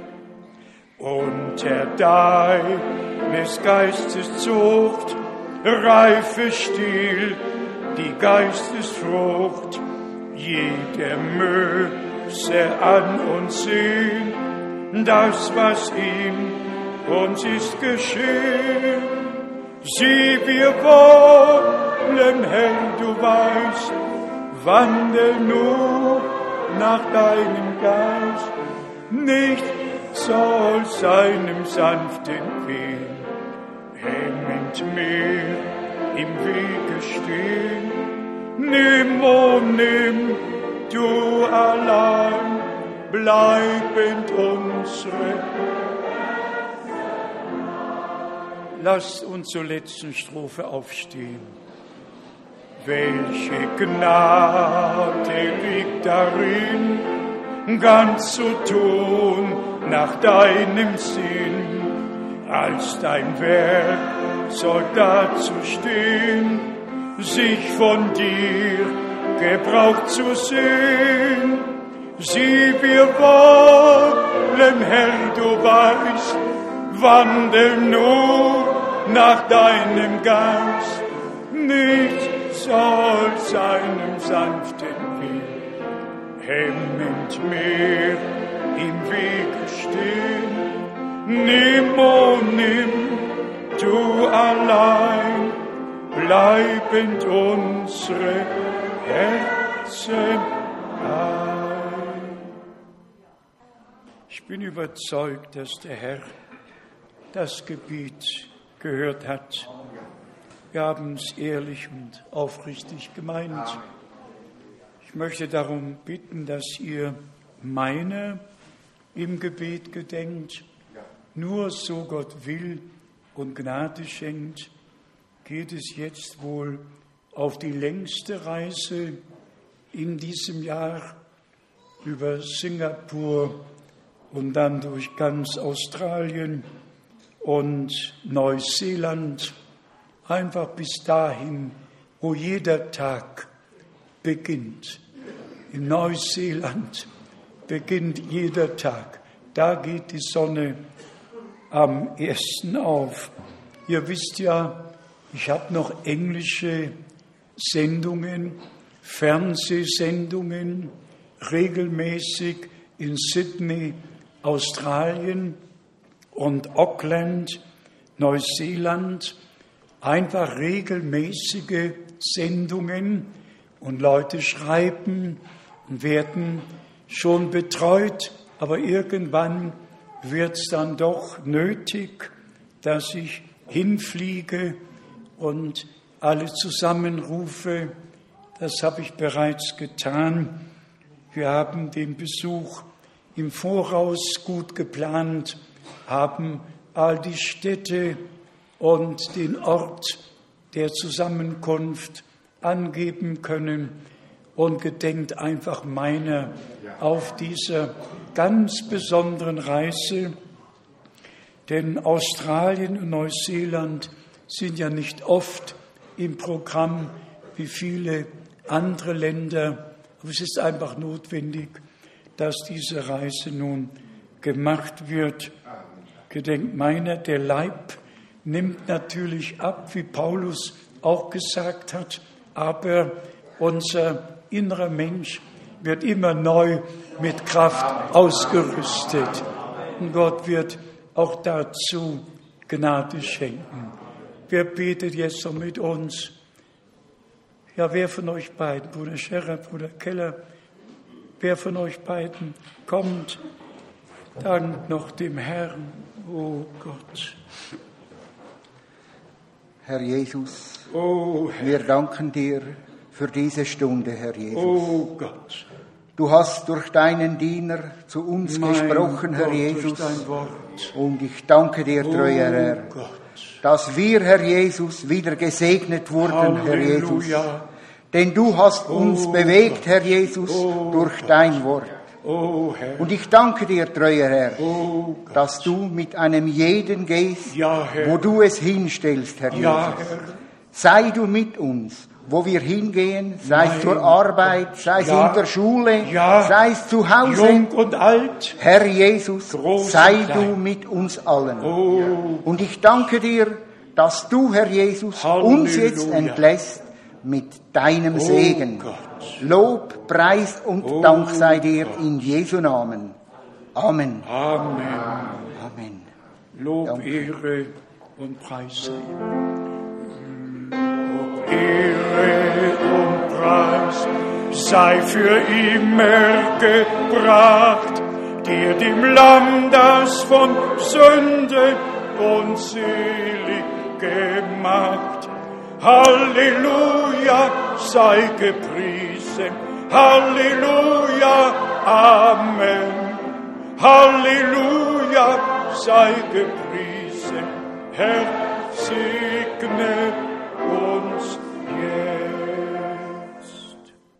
Unter deines Geistes Zucht reife still die Geistesfrucht. Jeder müsse an uns sehen, das, was in uns ist geschehen. Sieh, wir wollen, Herr, du weißt, wandel nur nach deinem Geist. Nicht soll seinem sanften Weh hemmend mehr im Wege stehen. Nimm, oh nimm, du allein, bleibend unsere. Lasst uns zur letzten Strophe aufstehen. Welche Gnade liegt darin, ganz zu tun nach deinem Sinn, als dein Werk soll dazu stehen, sich von dir gebraucht zu sehen. Sieh, wir wollen, Herr, du weißt, wandeln nur nach deinem Geist. Nicht soll seinem sanften Weh hemmend mehr im Wege stehen. Nimm, oh nimm, du allein, bleibend unsere Herzen ein. Ich bin überzeugt, dass der Herr das Gebet gehört hat. Wir haben es ehrlich und aufrichtig gemeint. Ich möchte darum bitten, dass ihr meiner im Gebet gedenkt. Nur so Gott will und Gnade schenkt, geht es jetzt wohl auf die längste Reise in diesem Jahr über Singapur und dann durch ganz Australien und Neuseeland, einfach bis dahin, wo jeder Tag beginnt. In Neuseeland beginnt jeder Tag. Da geht die Sonne am 1. auf. Ihr wisst ja, ich habe noch englische Sendungen, Fernsehsendungen, regelmäßig in Sydney, Australien und Auckland, Neuseeland, einfach regelmäßige Sendungen und Leute schreiben und werden schon betreut, aber irgendwann wird es dann doch nötig, dass ich hinfliege und alle zusammenrufe. Das habe ich bereits getan. Wir haben den Besuch im Voraus gut geplant, haben all die Städte und den Ort der Zusammenkunft angeben können und gedenkt einfach meiner auf dieser ganz besonderen Reise. Denn Australien und Neuseeland sind ja nicht oft im Programm wie viele andere Länder. Aber es ist einfach notwendig, dass diese Reise nun gemacht wird. Gedenkt meiner, der Leib nimmt natürlich ab, wie Paulus auch gesagt hat, aber unser innerer Mensch wird immer neu mit Kraft ausgerüstet. Und Gott wird auch dazu Gnade schenken. Wer betet jetzt noch mit uns? Ja, wer von euch beiden, Bruder Scherer, Bruder Keller, wer von euch beiden kommt, dank noch dem Herrn, oh Gott. Herr Jesus, Oh Herr, wir danken dir für diese Stunde, Herr Jesus. oh Gott, Du hast durch deinen Diener zu uns mein gesprochen, Herr Gott, Jesus. durch dein Wort. Und ich danke dir, treuer Herr, Oh Gott, dass wir, Herr Jesus, wieder gesegnet wurden, Herr Jesus. Halleluja. Denn du hast uns Oh bewegt, Gott. Herr Jesus, Oh durch Gott. dein Wort. Oh Herr, Und ich danke dir, treuer Herr, oh Gott. dass du mit einem jeden gehst, Ja, Herr. wo du es hinstellst, Herr Ja, Jesus. Herr, Sei du mit uns, wo wir hingehen, sei es Mein zur Arbeit, sei es Ja. in der Schule, Ja. sei es zu Hause. jung und alt. Herr Jesus, Groß sei und klein. du mit uns allen. Oh, Und ich danke dir, dass du, Herr Jesus, Halleluja. uns jetzt entlässt mit deinem Segen. Gott. Lob, Preis und Dank sei dir in Jesu Namen. Amen. Amen. Amen. Lob, Danke. Ehre und Preis sei ihm. Lob, Ehre und Preis sei für immer gebracht, dir dem Lamm, das von Sünde unselig gemacht. Halleluja, sei gepriesen. Halleluja, Amen. Halleluja, sei gepriesen. Herr, segne uns jetzt.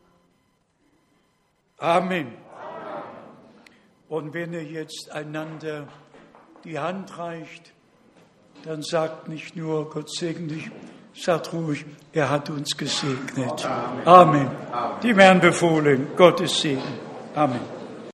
Amen. Und wenn ihr jetzt einander die Hand reicht, dann sagt nicht nur, Gott segne dich, sagt ruhig, er hat uns gesegnet. Amen. Dem Herrn befohlen, Gottes Segen. Amen.